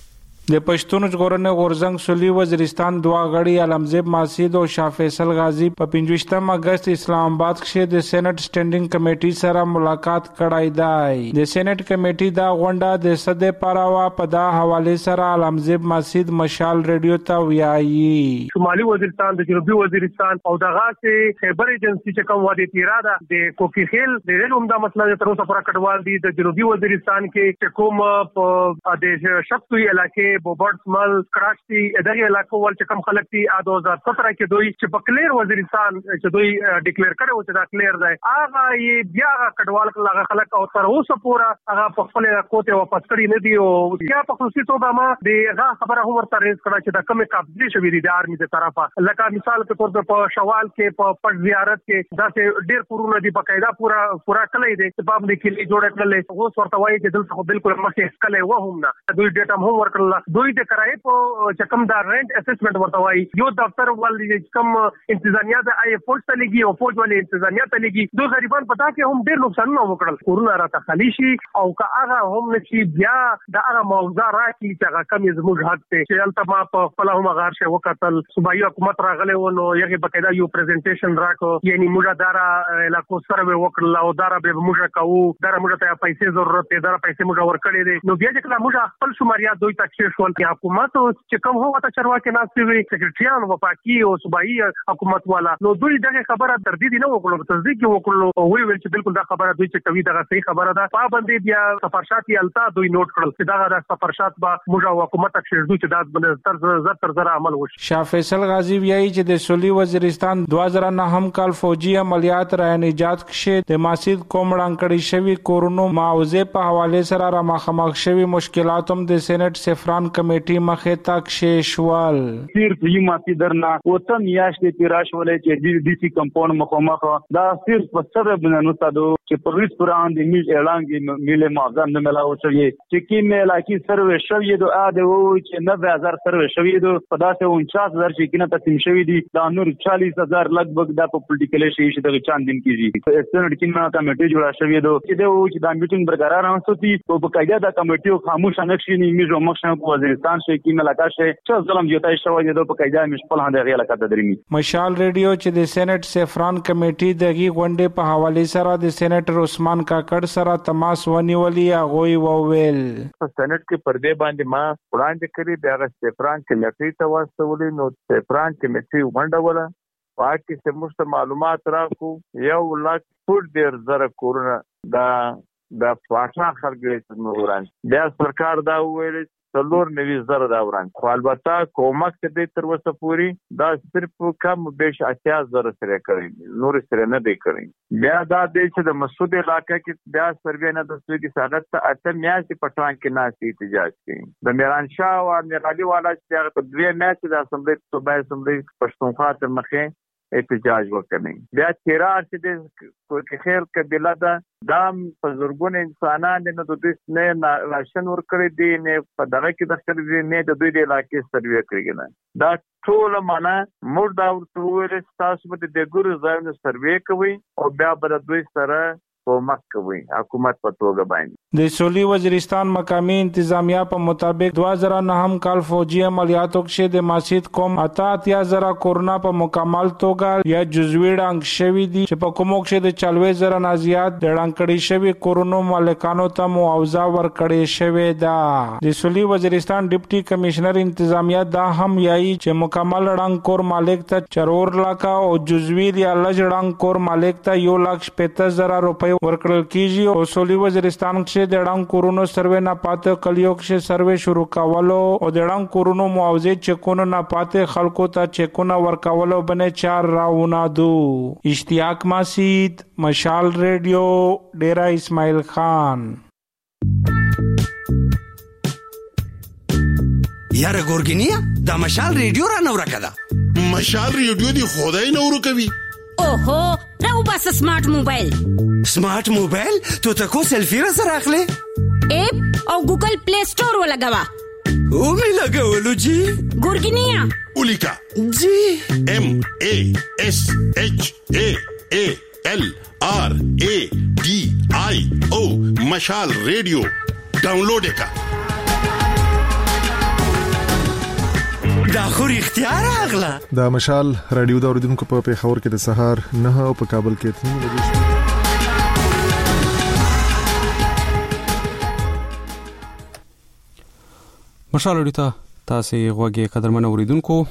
Speaker 11: د پښتون ژغورنې غورځنګ سولي وزیرستان دوا غړي علمزیب ماسید او شاه فیصل غازی په پنځوستم اگست اسلام آباد کې د سېنات سټینډینګ کمیټي سره ملاقات کړای دی. د سېنات کمیټي دا غونډه د صدې پراوا په دا حواله سره علمزیب ماسید مشال ریډیو ته ویایي.
Speaker 12: شمالي وزیرستان د جنوبي وزیرستان او دغه سه خیبر ایجنسی چې کوم وادي تیراده د کوکی خیل د ریل عمده مسله تر اوسه پر کډوال دي. د جنوبي وزیرستان کې چې کوم په د شپتوي علاقې بوبرټسمل کراچي دغه علاقو ول چې کوم خلک دي د دوه هزار سत्रह کې دوی چې په کلیر وزیرستان چې دوی ډیکلیئر کړو چې دا کلیر دی هغه یې بیا کډوال کله خلک او تر اوسه پورا هغه په خپل کوته واپس کړی نه دی او بیا په خصوصي توګه ما دغه خبره هم ورته ریز کړه چې دا کومه قبضه شوې دي د آرمي د طرفه لکه مثال په تور په شوال کې په پټ زیارت کې دا چې ډیر پورونه دي بقاعده پورا پورا کړی دي چې باب د کلی جوړ کړل اوس ورته وایي چې دلته بالکل مخکې اسکلې و هم نه دوی ډیټا هم ورکړل دوی د کرای په چې کوم دا رینټ اسسمنت ورته وایي یو دفتر ولې کوم انتظامیه د آی فوج ته لګي او فوج ولې انتظامیه ته لګي دوی غریبان پتا کې هم ډیر نقصانونه وکړل کورونا راته خلی شي او که هغه هم نشي بیا د هغه موضوع راکې چې هغه کم زموږ حق ته چې البته ما په خپل هم غار شه وکتل صوبایي حکومت راغله ونو یغه بقاعده یو پریزنټیشن راکو یعنی موږ دارا علاقو سره وکړل او دارا به موږ کوو دارا موږ ته پیسې ضرورت دی دارا پیسې موږ ورکړې دي نو بیا چې کله موږ خپل شماریات دوی تکشف شول چې حکومت چې کوم هو ته چرواکي ناسي وي سکرټریان وفاقي او صوبایي حکومت والا نو دوی دغه خبره تر دې نه وکړو تصدیق وکړو او وی ویل چې بالکل دا خبره دوی چې کوي دغه صحیح خبره ده پابندي بیا سفارشات یې التا دوی نوٹ کړل چې دا د سفارشات با موږ حکومت تکشف دوی چې دا تر زر تر زر عمل وشي.
Speaker 11: شاه فیصل غازی ویایي چې د سولي وزیرستان دوه هزار نه هم کال فوجي عملیات را نجات کې د ماسید کوم وړاندې شوی کورونو معاوضه په حواله سره را مخامخ شوی مشکلات هم د سېنات سفران کمیټي مخه تا کې شوال.
Speaker 13: صرف یو ماسید درنا وته میاشتې تیراش ولې چې ډي سي کمپاوند مخامخ دا صرف په سره بنانو تاسو چې پولیس پران د میل اعلان کې میله معظم نه ملاو شوی چې کی میل کی سروې شوی دو اده و چې نوے هزار سروې شوی دو په داسې انچاس هزار چې کینه تقسیم شوی دي دا نور چالیس هزار لګبګ د په پولیټیکل شي چې د چاند دن کیږي سېنات کې نه کمیټي جوړه شوی دو چې دا و چې د میټینګ برقرار اوسوتي او په قاعده د کمیټي خاموش نه شي نه میجو مخشه په وزیرستان شي کې ملکا شي چې ظلم جوړای شوی دو په قاعده مشپل هنده غیله کده درمي.
Speaker 11: مشال ریډیو چې د سېنات سفران کمیټي دغه غونډې په حواله سره د سېناتر عثمان کاکړ سره تماس ونیولې هغه وویل
Speaker 14: په سېنات کې پردې باندې ما وړاندې کړی بیا د سفران کمیټي ته واستولې نو سفران کمیټي ومنډوله واکه سمست معلومات راکو یو لک فوټ ډیر زره کورونه دا د فاټا خلګې نوران بیا سرکار دا ویل څلور نوي زره دا وران خو البته کومک دې تر وسه پوری دا صرف کم بیش اتیا زره سره کړی نور سره نه دی کړی بیا دا د چې د مسعود علاقې کې بیا سروې نه د سوي سعادت ته اته میاشتې پټوان کې ناسي احتجاج کوي د میران شاه او امیر والا چې هغه په دوه میاشتې د اسمبلی صوبای اسمبلی پښتونخوا تر مخه احتجاج وکړي بیا تیرار چې د کوکی خیر قبیله ده دا په زورګون انسانان نه د دوی نه راشن ورکړي دي نه په دغه کې د خپل نه د دوی د علاقې سروې کړی نه دا ټول معنا موږ دا ورته ویل تاسو به د ګورو ځایونو سروې کوي او بیا به دوی سره کومک کوي حکومت په توګه باندې
Speaker 11: د سولي وزیرستان مقامی انتظامیه په مطابق دوه هزار نه هم کال فوجي عملیاتو کې د ماسید قوم اته اتیا زره کورونا په مکمل توګه یا جزوی ډنګ شوی دي چې په کومو کې د چلوي زره نه زیات د ډنګ شوی کورونا مالکانو ته معاوضه ورکړې شوی ده. د سولي وزیرستان ډیپټي کمشنر انتظامیه دا هم یایي چې مکمل ډنګ کور مالک ته چرور لاکا او جزوی یا لږ ډنګ کور مالک ته یو لک پچپن زره روپۍ ورکړل کیږي او سولي وزیرستان کې د ډنګ کورونو سروې نه پاتې کلیو کې سروې شروع کولو او د ډنګ کورونو معاوضه چکونو نه پاتې خلکو ته چکونه ورکولو باندې چار راونه دو. اشتیاق ماسید مشال ریډیو ډیرا اسماعیل خان.
Speaker 15: یاره ګورګینیا دا مشال ریډیو را نو راکړه
Speaker 16: مشال ریډیو دی خدای نو ورکوي
Speaker 17: اوهو راو بس سمارټ موبایل
Speaker 15: سمارټ موبایل تو تکو سلفی را سره اخلي
Speaker 17: اپ او ګوګل پلی سٹور ولګوا
Speaker 15: او می لګولو جی
Speaker 17: ګورګینیا
Speaker 16: اولیکا
Speaker 15: جی
Speaker 16: ام ا اس اچ ا ا ال آر ا ډي آی او مشال ریډیو ډاونلوډ کا
Speaker 15: دا خو اختیار اغلا
Speaker 18: د مشال رادیو د اوریدونکو په پیښور کې د سهار نه او په کابل کې تنو بجې
Speaker 1: مشال رادیو ته تاسو غوږی قدرمن اوریدونکو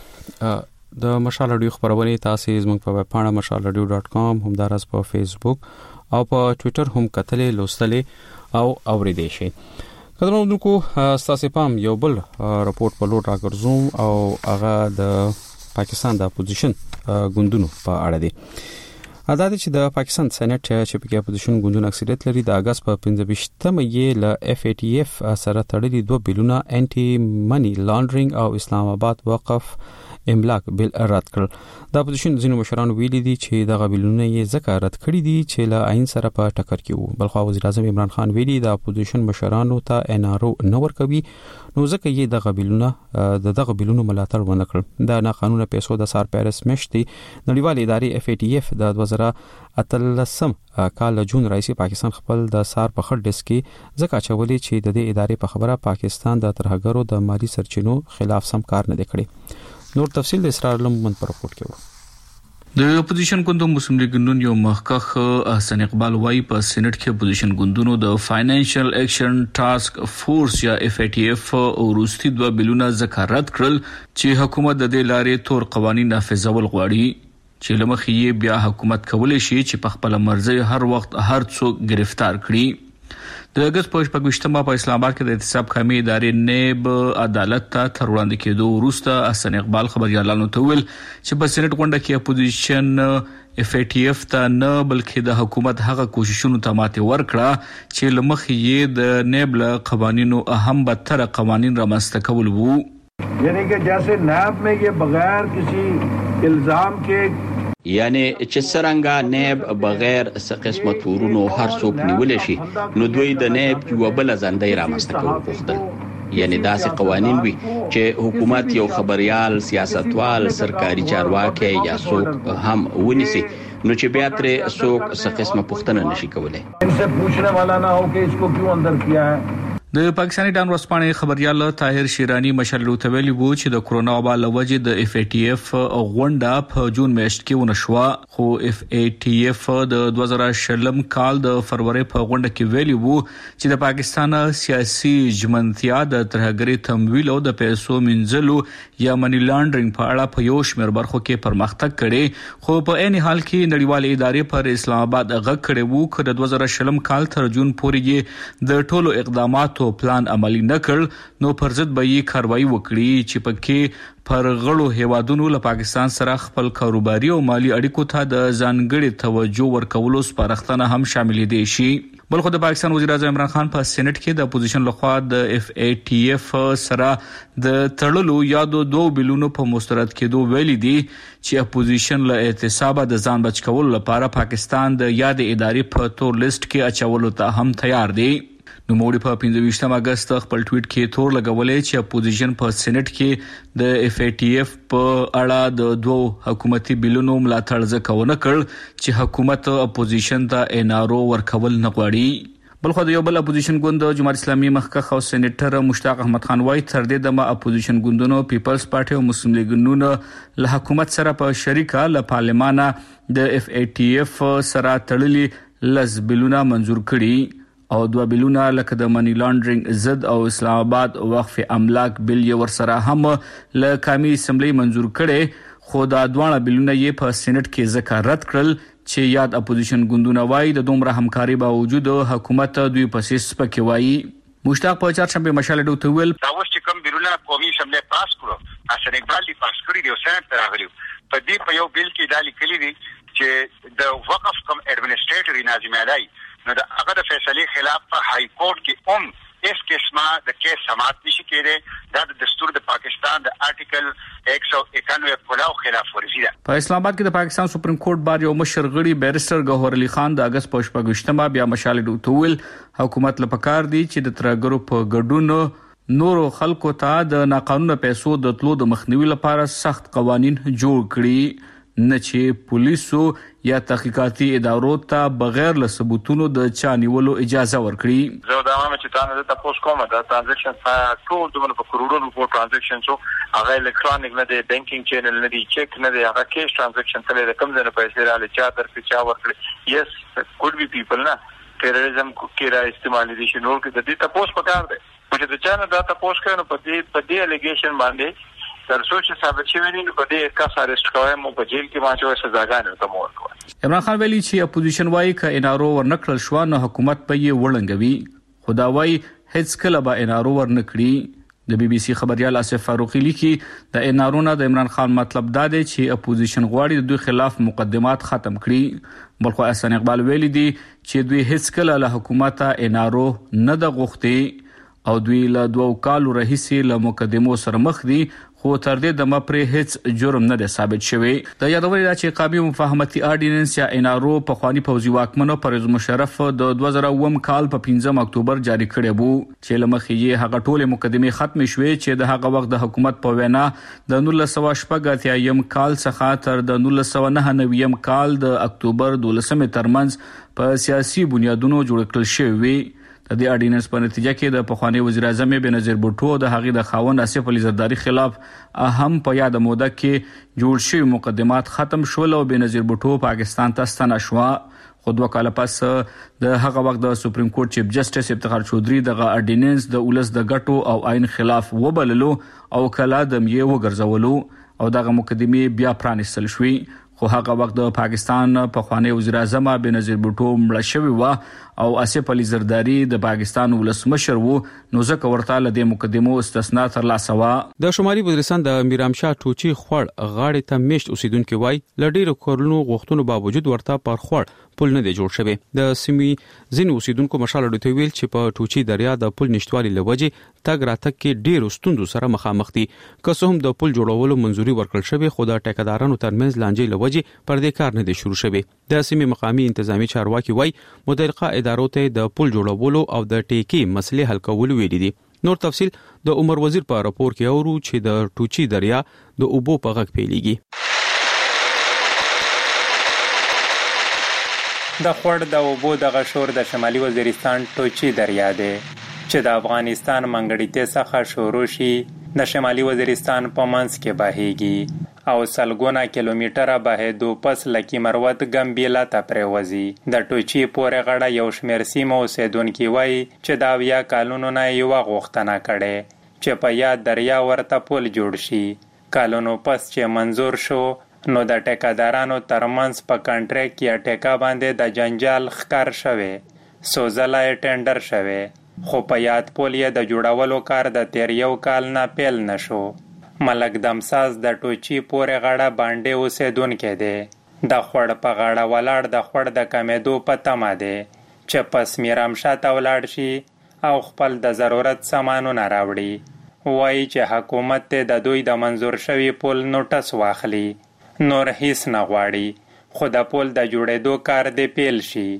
Speaker 1: د مشال رادیو خبرونه تاسو زموږ په ویب پاڼه مشال رادیو ډاٹ کام هم دراز په فیسبوک او په ټوئیټر هم کتلې لوستلې او اوریدې شي. قدرمن اوریدونکو تاسو پام یو بل راپورټ په لور راګرځوم او هغه د پاکستان د اپوزیشن ګوندونو په اړه دی. ادا چې د پاکستان سېنات چې په اپوزیشن ګوندونو اکثریت لري د اگست په پنځه ویشتمه یې ل اف ای ټی اف سره تړلي دوه بیلونه انټي منی لانډرینګ او اسلام آباد وقف املاک بل رد کړ. د اپوزیشن ځینو مشرانو ویلي دي چې د غبیلونه یې ځکه رد کړی دي چې له عین سره په ټکر کې وو. بلخو وزیر اعظم عمران خان ویلي د اپوزیشن مشرانو ته ان ار او نه ورکوي نو ځکه یې د غبیلونه د دغه بیلونو ملاتړ ونه کړ. د ناقانونه پیسو د سار پیرس مشتي نړیوال ادارې اف ای ټی اف د دوه زره اتلسم کال جون رئیس پاکستان خپل د سار په خړ ډیسک کې ځکه چولې چې د دې ادارې په خبره پاکستان د ترهګرو د مالی سرچینو خلاف سم کار نه کړی. نور تفصیل د اسرار لمن پر رپورت کې و.
Speaker 10: د اپوزیشن ګوندونو مسلم لیگ ګوند یو مخکخ احسن اقبال وايي په سېنات کې اپوزیشن ګوندونو د فاینانشل ایکشن ټاسک فورس یا اف ای ټی اف او روستي دوه بیلونه ذکرت کړل چې حکومت د دې لارې تور قوانين نافذول غواړي چې لمخې یې بیا حکومت کولای شي چې په خپل مرزي هر وخت هر څوک گرفتار کړي. د اگست په شپږشتمه په اسلام آباد کې د احتساب کمی ادارې نیب عدالت ته تر وړاندې کېدو وروسته احسن اقبال خبريالانو ته ویل چې په سېنات غونډه کې اپوزیشن اف ای ټی اف ته نه بلکې د حکومت هغه کوششونو ته ماته ورکړه چې لمخې یې د نیب له قوانینو اهم بدتر قوانین رامنځته کول وو.
Speaker 19: یعنی کہ جیسے نیب میں یہ بغیر کسی الزام کے
Speaker 20: یعنی چې څنګه نیب بغیر څه قسمه تورونو هر څوک نیول شي نو دوی د نیب یو بل ځندای رامنځته کوي پوښتنه یعنی داسې قوانين وي چې حکومت یو خبريال سیاستوال سرکاري چارواکي یا څوک هم ونیسي نو چې بیا ترې څوک څه قسمه پوښتنه نشي کولای.
Speaker 19: انسه پوښتنه والا نه هو چې اسکو کیوں اندر کیا ہے.
Speaker 10: د پاکستاني ډان ورسپانې خبريال طاهر شیرانی مشر لوتویلی وو چې د کرونا وبا لوجه د اف ای ټی اف غونډه په جون میاشت کې ونشوه خو اف ای ټی اف د دوه زره شلم کال د فروری په غونډه کې ویلی وو چې د پاکستان سیاسي جمنتیا د ترهګری تمویل او د پیسو منځلو یا منی لانډرینګ په اړه په یو شمېر برخو کې پرمختګ کړي خو په عین حال کې نړیوال ادارې پر اسلام آباد غږ کړي وو چې د دوه زره شلم کال تر جون پورې د ټولو اقداماتو پلان عملی نکړ نو پر ضد به یې کاروایی وکړي چې پکې پر غړو هیوادونو له پاکستان سره خپل کاروباري او مالی اړیکو ته د ځانګړي توجه ورکولو سپارښتنه هم شامل دي شي. بلخو د پاکستان وزیر اعظم عمران خان په سېنات کې د اپوزیشن لخوا د اف ای ټی اف سره د تړلو یادو دوه بیلونو په مسترد کېدو ویلي دي چې اپوزیشن له احتساب د ځان بچ کولو لپاره پاکستان د یاد ادارې په تور لیست کې اچولو ته هم تیار دي. نو موږ په پنځه ویشتم اگست خپل ټویټ کې تور لګولې چې اپوزیشن په سېنات کې د اف ای ټی اف په اړه د دوه حکومتي بیلونو ملاتړ ځکونه کړ چې حکومت اپوزیشن ته ان ار او ورکول نه غواړي. بلخو د یو بل اپوزیشن ګوند جمهوریت اسلامي مخکخ او سېنیټر مشتاق احمد خان وايي تر دې دمه اپوزیشن ګوندونو پیپلز پارټي او مسلم لیگ ګوندونو له حکومت سره په شریکه له پارلمانه د اف ای ټی اف سره تړلي لز بیلونه منزور کړي او دوه بیلونه لکه د منی لانډرینګ ضد او اسلام آباد وقف املاک بیل یې ورسره هم له قومي اسمبلی منزور کړي خو دا دوه بیلونه یې په سېنات کې ذکر رد کړل چې یاد اپوزیشن ګوندونه وايي د دومره همکاري باوجود حکومت دوی پسې سپکې وايي. مشتاق په چهارشنبه مشال ډوته ویل
Speaker 21: دا اوس چې کوم بیلونه قومي اسمبلی پاس کړو اصل اقبال دی پاس کړی دی او سېنات ته راغلی په دې په یو بیل کې دالي کلی دي چې د وقف کم ایڈمنسټریټر ناظم علي نو دا هغه د فیصله خلاف په های کورټ کې اوم اس قسمه د کیس سماعت نشي کېده دا د دستور د پاکستان د آرټیکل ایک سو اکانوے کلاو خلاف ورزي ده.
Speaker 10: په اسلام آباد کې د پاکستان سپریم کورټ بار یو مشر غړي بیرسټر گوهر علي خان د اگست په شپږشتمه بیا مشال ډوتول حکومت لپاره دي چې د ترګرو په ګډون نورو خلکو ته د ناقانونه پیسو د تلو د مخنیوي لپاره سخت قوانين جوړ کړي. نه چې پولیسو یا تحقیقاتي ادارو ته بغیر له ثبوتونو د چا نیولو اجازه ورکړي.
Speaker 14: زه دا وایم چې تاسو ته تاسو کومه دا ترانزیکشن ټول دغه په کروڑونو په ترانزیکشن شو هغه الکترونیک نه دی، بانکینګ چینل نه دی، چیک نه دی، هغه کیش ترانزیکشن تللی د کوم ځای نه پیسې راځي چا درکې چا ورکړي. یس کوډ بی پیپل نه ټیرریزم کې را استعمال دي شنو کې د دې تاسو پکار دی چې د چا نه دا تاسو کوي په دې په دې الیګیشن باندې تر څو چې ثابت شي ونی په دې کس اریسټ کوي مو په جیل کې ماچو سزاګانې ته مور کوي.
Speaker 10: عمران خان ویلي چې اپوزیشن وايي ک انارو ورنکړل شو نه حکومت په یې وړنګوي، خدا وايي هیڅ کله به انارو ورنکړي. د بي بي سي خبريال آصف فاروقي لیکي د انارو نه د عمران خان مطلب دا دی چې اپوزیشن غواړي د دوی خلاف مقدمات ختم کړي، بلخو احسان اقبال ویلي دي چې دوی هیڅ کله له حکومت انارو نه د غوښتي او دوی له دوه کالو راهیسې له مقدمو سره مخ دي، خو تر دې د مپرې هیڅ جرم نه دی ثابت شوی. د یادوري دا چې قابل مفاهمتي آرډیننس یا انارو په خواني پوزي واکمنو پرویز مشرف د دوه زره اووم کال په پنځم اکتوبر جاری کړی وو چې لمخې یې هغه ټول مقدمې ختم شوې چې د هغه وخت د حکومت په وینا د نولس سوه شپږ اتیایم کال څخه تر د نولس سوه نهه نویم کال د اکتوبر دولسمې ترمنځ په سیاسي بنیادونو جوړ کړل شوی. د دې اډیننس په نتیجه کې د پخوانی وزیر اعظم بنظیر بوټو د هغې د خاوند آصف علي زرداری خلاف اهم په یاد موده کې جوړ شوی مقدمات ختم شول او بنظیر بوټو پاکستان ته ستنه شو. خو دوه کال پس د هغه وخت د سپریم کورټ چیف جسټس افتخار چودھری دغه اډیننس د ولس د ګټو او عین خلاف وبللو او کله د یې وګرځولو او دغه مقدمه بیا پرانیستل شوې. خو هغه وخت د پاکستان په خوانی وزیر اعظم بنظیر بوټو مړ شوی و او آصف علي زرداری د پاکستان ولسمشر وو، نو ځکه ورته له دې مقدمو استثنا تر لاسه و.
Speaker 1: د شمالي وزیرستان د میرامشاه ټوچي خوړ غاړې ته میشت اوسیدونکو وای لډیرو کورونو غوښتنو باوجود ورته پر خوړ پل نه دی جوړ شوی. د سیمې ځین اوسیدونکو مشال ډوتې ویل چې په ټوچي دریا د پل نشټوالي لوجه تګ راتګ کې ډیر ستوندو سره مخامخ دي. که څه هم د پل جوړولو منځوري ورکړل شوی، خو د ټیکدارانو ترمنځ لانجې لوجه پر دې کار نه دی شروع شوی. د سیمې مقامي انتظامی چارواکي وای متعلقه ادارو ته د پل جوړولو او د ټیکي مسلې حل کول ویلي دي. نور تفصيل د عمر وزیر په راپور کې اورو چې د ټوچي دریا د اوبو په غږ پیلېږي.
Speaker 4: د خوړ د اوبو د غشور د شمالي وزیرستان ټوچي دریا دی چې د افغانستان منګړیته څخه شروع شي د شمالي وزیرستان په منځ کې بهيږي او سلګونه کیلومتره بهېدو پس لکي مروت ګمبيلا ته پریوزي. د ټوچي پورې غړه یو شمېر سیمو اوسیدونکي وایي چې دا ویا کالونو نه یو غوښتنه کړي چې په یاد دریا ورته پل جوړ شي. کالونو پس چې منظور شو نو د ټیکادارانو ترمنځ په کانټریکټ یا ټیکا باندې د جنجال ښکار شوی، سوزلای ټینډر شوی، خو په یاد پول یې د جوړولو کار د تیر یو کال نه پیل نشو. ملک دمساز د ټوچي پورې غړه باندې اوسیدونکی دی. د خوړ په غاړه ولاړ د خوړ د کمیدو په تمه دی چې پس میرامشاه ته ولاړ شي او خپل د ضرورت سامانونه راوړي. وایي چې حکومت ته د دوی د منظور شوی پول نوټس واخلي، نور هیڅ نه غواړي، خو د پول د جوړېدو کار دی پیل شي.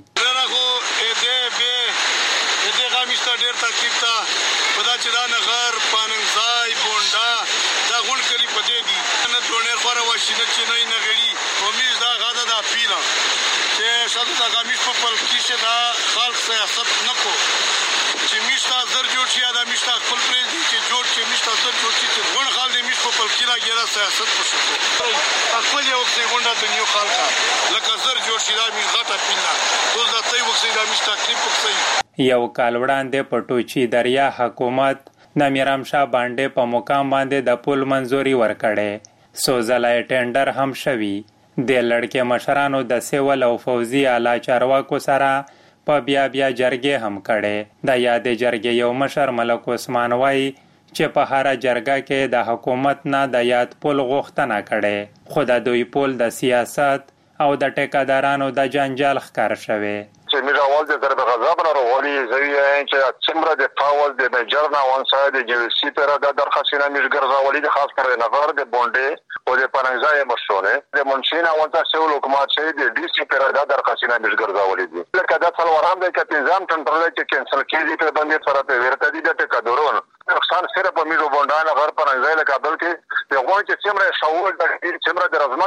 Speaker 4: یو کال وړاندې په ټوچي دریا حکومت د میرامشاه باندې په مقام باندې د پل منځوري ورکړي. سوزلای ټینډر هم شوی. د لړکې مشرانو د سیول او فوزي اعلی چارواکو سره په بیا بیا جرګې هم کړي. د یادې جرګې یو مشر ملک عثمان وایي چې په هر جرګه کې د حکومت نه د یاد پل غوښتنه کړي، خو د دوی پل د سیاست او د ټیکادارانو د جنجال ښکار شوی.
Speaker 9: چې میرا اول د ضرب غضب نه راولي زوی چې څومره د پاول د میجرنا وان ساید د جوسی پر د درخصینه میشګر راولي د خاص کر نفر د بونډه او د پنځای مشونه د منشینا وانتا سیول حکومت چې د ډي سي پر د درخصینه میشګر راولي دي. لکه د څلورم د کتنظام تنټرل چې کینسل کیږي په باندې سره په ورته دي د ټکادورون نقصان سره په میرو بونډانه غر پنځای له کابل کې د غوړ چې څومره شاول د څومره د رزمه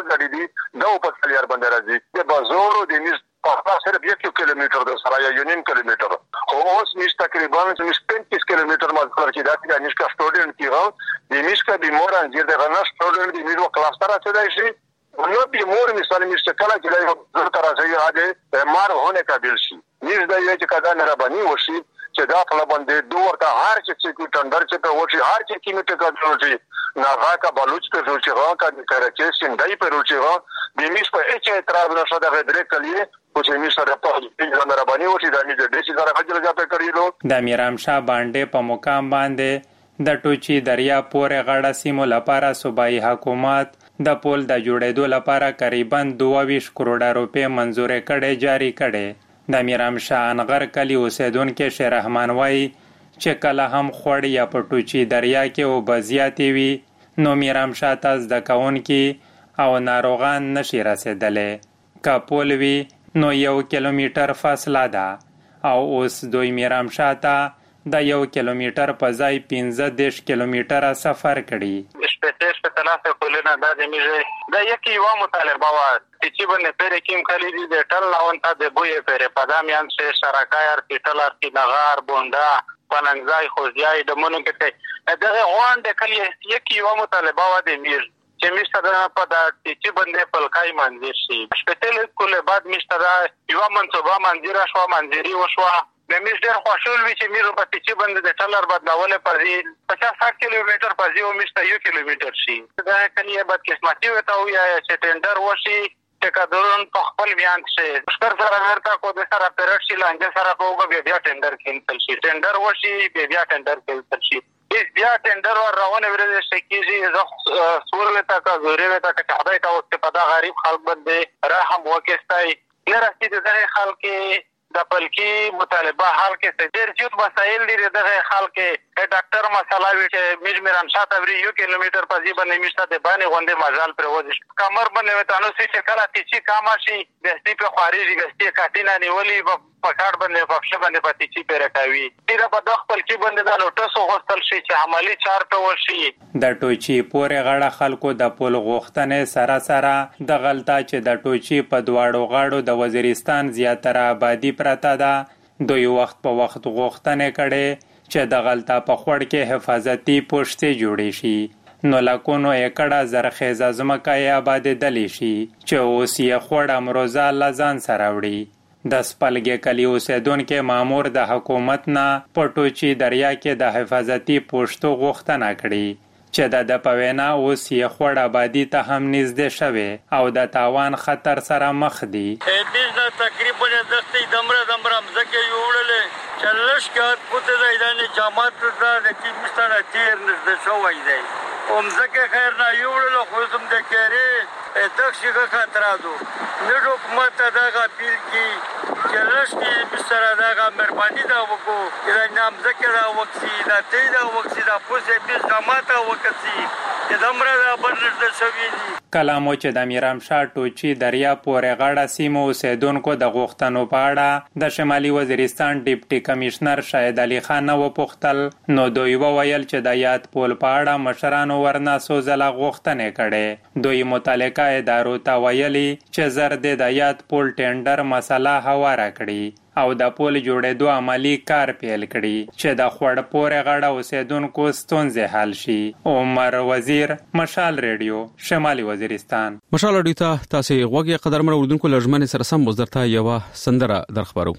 Speaker 9: غړي دي دا په تلیار باندې راځي د بازورو د نیس په صرف یک کیلومتر د سرایا یونین کیلومتر خو اوس نیس تقریبا پینتیس کیلومتر مزل کې دا د نیس کا سټوډنټ کیږي د نیس کا بیمار انځیر د غنا سټوډنټ د نیس کلاستر راځي شي نو بیمار مثال نیس کلا چې د زړه راځي هغه مار هونه قابل شي نیس د یو چې کدا نه ربانی وشي چې دا په باندې دوه ورته هر چې چې ټندر چې په وشي هر چې کیمیته کډو شي ناغا کا بلوچ په ځو چې غا کا د کراچي سندای په ورچې غا د میس په اچ اعتراض نشو د غدرې کلیه او چې میس سره په دې نه ربانی وشي د میز د چې سره خجل ځا په کړیلو
Speaker 4: د میرام شاه باندې په مقام باندې د ټوچی دریا پورې غاړه سیمو لپاره صوبایي حکومت د پول د جوړېدو لپاره تقریبا دوه ویشت کروڑه روپے منزور کړي جاری کړي د میرام شاه انغر کلی اوسیدونکو شیر رحمان وای چې کله هم خوړ یا په ټوچی دریا کې او بزیاتې وي نو میرام شاه تاز د کون کې او ناروغان نشي رسیدلې کپول وی نو یو کیلومتر فاصله ده او اوس دوی میرام شاه ته د یو کیلومتر په ځای پنځه دېرش کیلومتره سفر کړي
Speaker 2: شپږ شپږ کولونه د میږي د یکی و مطالبه وا چې باندې پر کیم کلی دي د ټل لاون ته د بوې پر پدامیان سه شراکای ارتل ارتی نغار بوندا پننګزای خوځای د مونږ کې دغه غوان د کلی یکی و مطالبه وا د میر چې مستر په د چې باندې پلکای منځ شي شپږ کله بعد مستر یو منصوبه منځرا شو منځري وشو د میز ډېر خوشحال وي چې میرو په چې باندې د ټلر بدلول پرې پچاس ساठ کیلومتر پرې او میسته یو کیلومتر شي دا کلیه بد قسمتي وته او یا چې ټندر وشي چې کډورن په خپل بیان شي مشکر سره ورته کو د سره پیرټ شي لانجه سره کوو بیا ټندر کینسل شي ټندر وشي بیا ټندر کینسل شي بیا ټندر روانه ورته شکیږي زه سور وتا کا زوره وتا کا خدای ته وخت په دا غریب خلک باندې رحم وکستای نه راځي د خلک د پلکی مطالبه حال کې ډېر جوت مسائل دي دغه حال کې ډاکټر مسله وی چې میج میران شاته وری یو کیلومتر په ځای باندې میشته د باندې غونډه مازال پر وځي کمر باندې وتانو چې کله چې کاما شي د سټي په خارجي غستې کاتینا نیولې په کار باندې په فش باندې پاتې چې پیرکاوي دا په د خپل کې باندې د لوټسو غوښتل شي چې عملی چار په وشي
Speaker 4: د ټوچی پورې غاړه خلکو د پول غوښتنې سره سره د غلطه چې د ټوچی په دواړو غاړو د وزیرستان زیاتره آبادی پرته ده دوی وخت په وخت غوښتنې کړي چې د غلطه په خوړ کې حفاظتي پوښتې جوړې شي نو لکونو ایکړه زرخیزه ځمکه یې آبادېدلی شي چې اوس یې خوړ امروزه له ځان سره وړي د سپلګې کلی اوسیدونکو مامور د حکومت نه په ټوچی دریا کې د حفاظتي پوښتو غوښتنه کړې چې د په وینا اوس یې خوړ آبادي ته هم نږدې شوې او د تاوان خطر سره مخ دي
Speaker 22: د تقریبا دستې دمره دمره مځکې یوړلې چې لښکر پوته دی د جامات ته د کیمستانه تیر نږدې شوی دی او مځکې خیر نه یوړل خو زم د کېرې تخشیغه خطرادو نډ حکومت دغه بیل کی چې لښکي بسره دغه مهرباني دا وکړو چې نام ذکر دا وکسي دا تی دا وکسي دا پوسې بیس جامات وکسي چې دمره دا بنځ شوی دي
Speaker 4: کلامو چې د میرام شاه ټوچی دریا پورې غاړه سیمو اوسیدونکو د غوښتنو په اړه د شمالي وزیرستان ډیپټي کمشنر شاهد علي خان وپوښتل نو دوی وویل چې د یاد پول په اړه مشرانو ورنا سوزله غوښتنې کړي دوی متعلقه ادارو ته ویلي چې زر د یاد پول ټینډر مسله هواره کړي او د پول جوړېدو عملی کار پیل کړي چې د خوړ پورې غاړه اوسیدونکو ستونزې حل شي عمر وزیر مشال ریډیو شمالي وزیرستان
Speaker 1: مشال ریډیو ته تاسو غوږی قدرمن اوردونکو لژمن سره سم مزدرته یو سندره درخبرو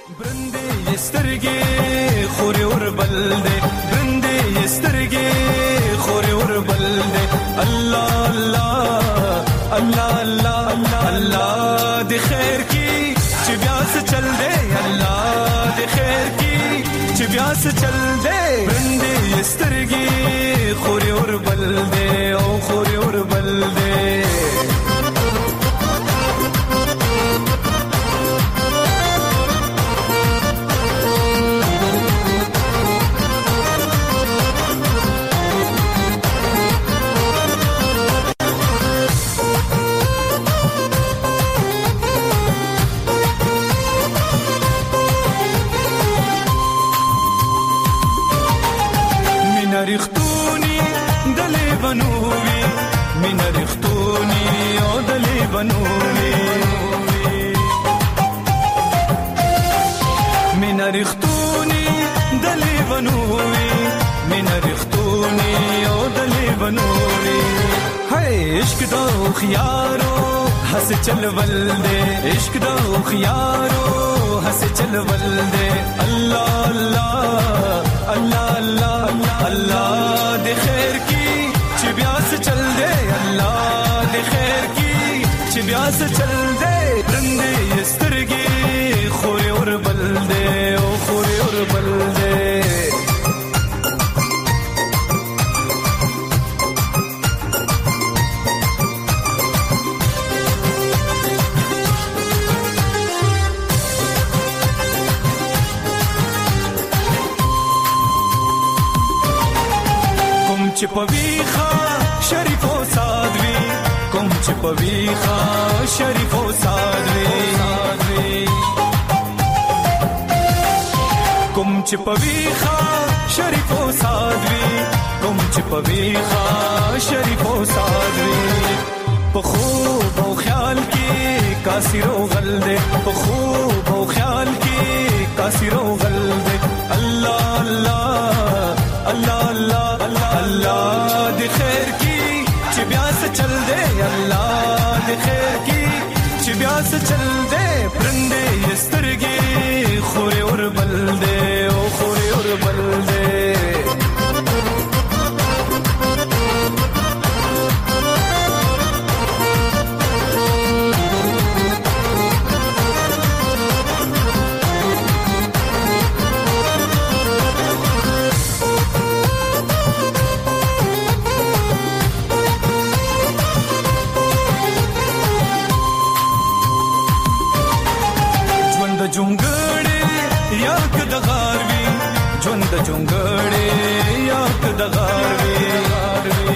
Speaker 23: برندې سترګې خوري ور بل دې برندې سترګې خوري ور بل دې الله الله الله الله الله د خیر کی چې بیا څه چل دې الله د خیر کی چې بیا څه چل دې برندې سترګې خوري ور بل دې او خوري ور بل دې رختونی دلې بنوي مين رختونی او بنوي من رختوني دلي بنوي من رختوني او دلي بنوي هاي عشق دو خيارو हंस चल बल्दे इश्क दो खियारो हंस चल बल्दे अल्लाह अल्लाह अल्लाह अल्लाह अल्लाह दे खैर की चिब्यास चल दे अल्लाह दे खैर की चिब्यास चल दे रंदे यस्तरगी खोरे और बल्दे ओ खोरे और बल्दे चिपवीखा शरीफो सादवी कुम चिपवीखा शरीफो सादवी कुम चिपवीखा शरीफो सादवी कुम चिपवीखा शरीफो सादवी बखूब ओ ख्याल की कासिरो गल्दे बखूब ओ ख्याल की कासिरो गल्दे अल्लाह अल्लाह अल्लाह अल्लाह अल्लाह दे खैर की चिब्यास चल दे अल्लाह दे खैर की चिब्यास चल दे परंदे यस्तरगी खोरे और बल्दे ओ खोरे और बल्दे जुंगड़े याक दगारवी जुंद जुंगड़े याक दगारवी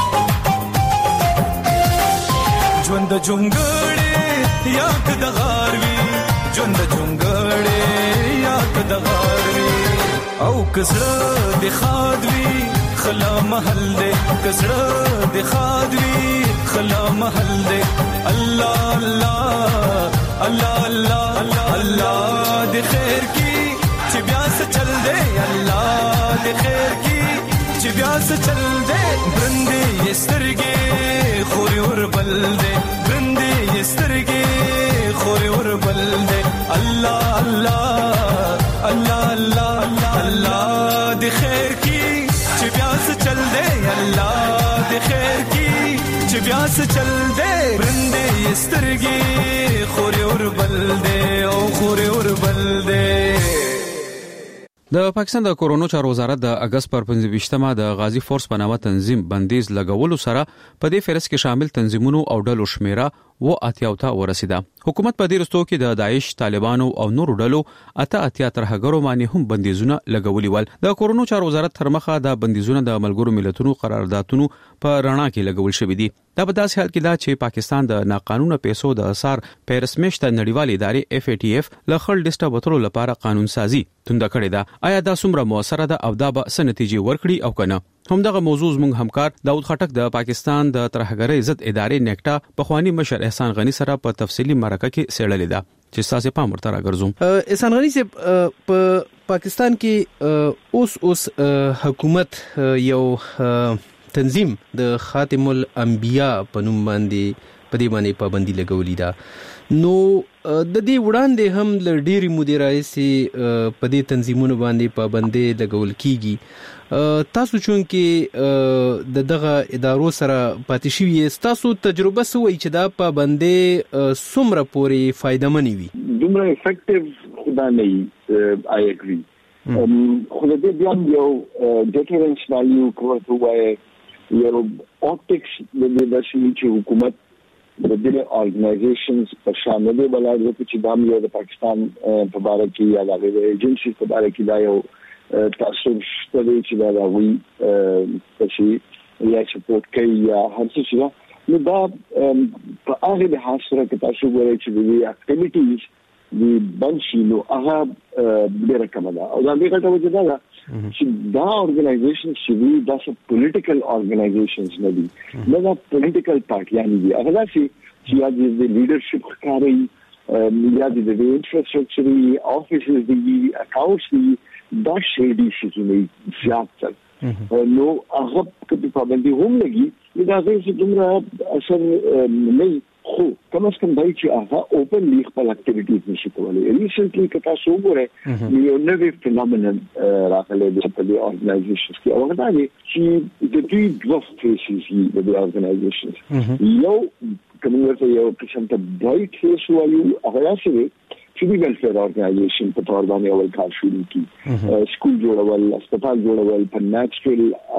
Speaker 23: जुंद जुंगड़े याक दगारवी जुंद जुंगड़े याक दगारवी औ कसरा दिखादवी खला महल दे कसरा दिखादवी खला महल दे अल्लाह अल्लाह अल्लाह अल्लाह अल्लाह दे खैर की चिब्यास चल दे अल्लाह दे खैर की चिब्यास चल दे बंदे यस्तरगे खोरे और बल्दे बंदे यस्तरगे खोरे और बल्दे अल्लाह अल्लाह अल्लाह अल्लाह अल्लाह दे खैर की चिब्यास चल दे अल्लाह दे खैर की चिब्यास चल दे बंदे यस्तरगे खोरे और बल्दे او خوري اور بلده
Speaker 1: د پاکستان د کورونا چارو وزارت د اگست پر پنځه د غازی فورس په نامه تنظیم بندیز لګولو سره په دې فهرست کې شامل تنظیمونو او ډلو شمیره و اتیاوتا ورسیده. حکومت په دې رستو کې د داعش، طالبانو او نورو ډلو اته اتیا ترهګرو باندې هم بندیزونه لګولي ول. د کورونا چارو وزارت تر مخه د بندیزونه د ملګرو ملتونو قراردادونو په رڼا کې لګول شوې دي. دا په داسې حال کې دا چې پاکستان د ناقانونه پیسو د اثار پیرسمشت نړیوال ادارې اف ای ټی اف له خل ډیسټه وترو لپاره قانون سازي توند کړی دا. آیا دا څومره موثره ده او دا به څه نتیجې ورکړي او کنه؟ همدغه موضوع زموږ همکار داود خټک د پاکستان د ترهګرۍ ضد ادارې نیکټا په خواني مشر احسان غنی سره په تفصیلی مرکه کې سیړلې ده چې تاسو پام ورته راګرځوم.
Speaker 3: احسان غنی سے په پاکستان کې اوس اوس حکومت یو تنظیم د خاتم الانبیاء په نوم باندې په دې باندې پابندي لګولې ده. نو د دې وړاندې هم ل ډېری مدیرای سي په دې تنظیمونو باندې پابندي لګول کیږي. تاسو چون کې د دغه ادارو سره پاتې شوی تاسو تجربه سوي چې دا پابندي څومره پوري فائدمن وي؟
Speaker 5: دومره افیکټیو خدا نه آی اګری. خو دې بیا یو ډیټرنس وایو کوته وای یو اپټکس د دې چې حکومت د دې اورګنایزیشنز په شامل دی بلای چې دام یو د پاکستان په اړه کې یا د ایجنسی په اړه کې دا یو تاسو ستاسو چې دا وی چې یا سپورټ کوي یا هر څه چې نو دا په هغه د حاصله کې تاسو ګورئ چې د اکټیویټیز د بنشي نو هغه ډیره کم ده او دا به ګټه وځي دا چې دا اورګنایزیشن چې دا څه پولیټیکل اورګنایزیشنز نه دي دا پولیټیکل پارټیان دي هغه چې یا د لیډرشپ ښکاري یا د انفراستراکچر افیسز دي اکاونټس دي دا شیډي شي نه زیات نو هغه په پابندي هم لګي دا چې دومره اثر نه خو کوم څه کوم چې هغه اوپنلی خپل اکټیویټیز نشي کولای ریسنټلی کتا شو غوړې یو نوې فینومینن راغلی د په اورګنایزیشنز کې او دا دی چې د دې دوه فیسز دي د اورګنایزیشنز یو کوم ورته یو قسم ته بایټ فیس وایو هغه شي چې د ویلفیر اورګنایزیشن په تور باندې اول کار شروع کی سکول جوړول هسپتال جوړول په نېچرل او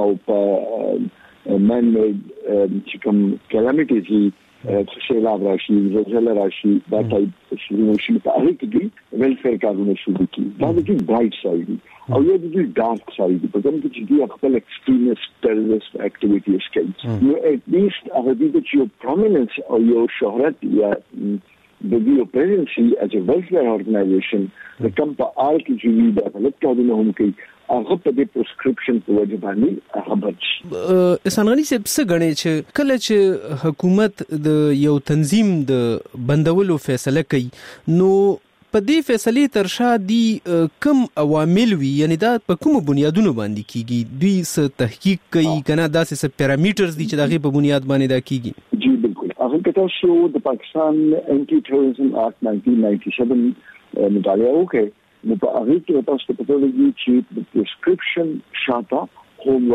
Speaker 5: په من میډ چې کوم کلامټیز سیلاب راشي زلزلہ راشي دا ټایپ شروع شي په هغه کې ویلفیر کارونه شروع کی دا د برایټ ساید او یو د ډارک ساید په کوم کې چې خپل ایکستریمیست ټیرریست اکټیویټیز کوي نو اټ لیست هغه د چې پرومیننس او یو شهرت یا د دې پرېزنسي as a welfare organization د کم په آل کې چې دا خلک کارونه هم کوي هغه په دې پرسکرپشن په وجه باندې هغه بچ
Speaker 3: احسان غني صاحب څه غني چې کله چې حکومت د یو تنظیم د بندولو فیصله کوي نو په دې فیصله ترشا دي کم عوامل وي یعنی دا په کوم بنیادونو باندې کیږي دوی څه تحقیق کوي کنه دا څه پیرامیټرز دي چې دغه په بنیاد باندې دا کیږي
Speaker 5: جی بالکل هغه کته شو د پاکستان انټي ټیرریزم اکټ نائنٹین نائنٹی سیون مطالعه وکړي نو په هغه کې تاسو ته پته لګي چې د پرسکرپشن شاته هوم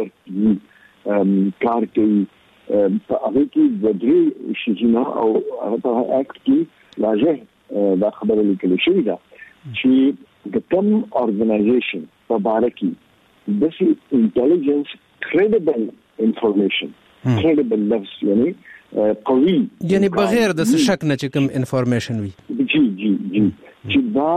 Speaker 5: ورک کار کوي په هغه کې د درې شیزونه او هغه اکټ کې واضح دا خبره لیکل شوې ده چې د کوم اورګنایزیشن په باره کې د سي انټيليجنس کریډیبل انفارمیشن کریډیبل لفظ یعنی قوي
Speaker 3: یعنی بغیر د شک نه چې کوم انفارمیشن وي
Speaker 5: جی جی جی چې دا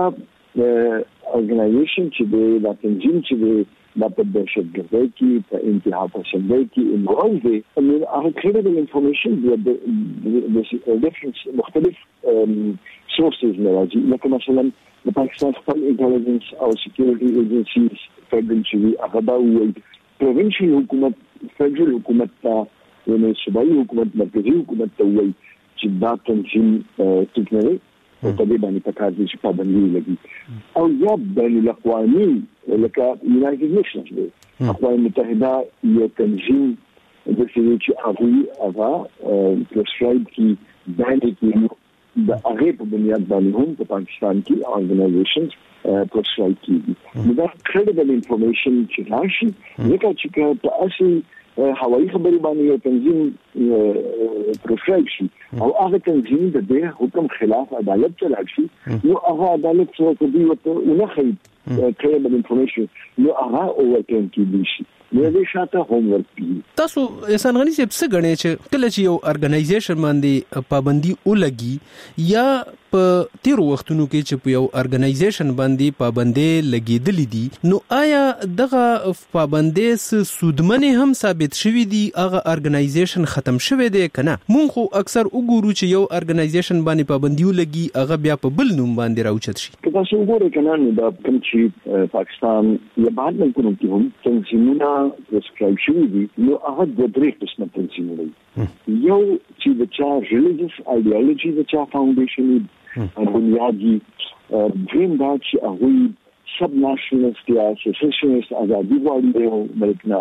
Speaker 5: اورګنایزیشن چې دا تنظیم چې دا په دهشتګردۍ کې په انتها پسندۍ کې انوالو دي نو هغه کریډیبل انفارمیشن د د ډیفرنس مختلف سورسز لري لکه مثلا د پاکستان خپل انټيليجنس او سکیورټي ایجنسیز فدرال چې هغه دا وایي پروینشل حکومت فدرال حکومت ته یعنی صوبایي حکومت مرکزی حکومت ته وایي چې دا تنظیم ټیک نه دی او په دې باندې پکار دي چې پابندي لګي او یا بین الاقوامي لکه یونایټډ نیشنز دی اقوام متحده یو تنظیم د دې چې هغه هغه پرسکرایب کی باندې کې د هغه په بنیاد باندې هم په پاکستان کې اورګنایزیشنز پرسکرایب کیږي نو دا کریډیبل انفارمیشن چې راشي لکه چې په اصل هوایي خبري باندې یو تنظیم پرسکرایب شي او هغه تنظیم د دې حکم خلاف عدالت ته لاړ شي نو هغه عدالت څو کوي وته نه خي کریډیبل انفارمیشن نو هغه اوورټرن کیږي شي نو دې شاته هوم ورک دي
Speaker 3: تاسو احسان غني صاحب څه غنئ چې کله چې یو اورګنایزیشن باندې پابندي ولګي یا په تیر وختونو کې چې په یو اورګنایزیشن باندې پابندي لګیدلې دي نو آیا دغه پابندي سودمنه هم ثابت شوې دي هغه اورګنایزیشن ختم شوې دي کنه مونږ خو اکثر وګورو چې یو اورګنایزیشن باندې پابندي ولګي هغه بیا په بل نوم باندې راوچت شي
Speaker 5: تاسو وګورئ کنه نو د کوم چې پاکستان یا بعد من کوم کې هم تنظیمونه پرسکرایب شوی دي نو هغه د درې قسمه تنظیمونه دي یو چې د چا ریلیجیس ایډیالوژي د چا فاونډیشن بنیادی دریم دا چې هغه سب ناشنلست یا سیسیشنست ازادي غواړي د ملکنا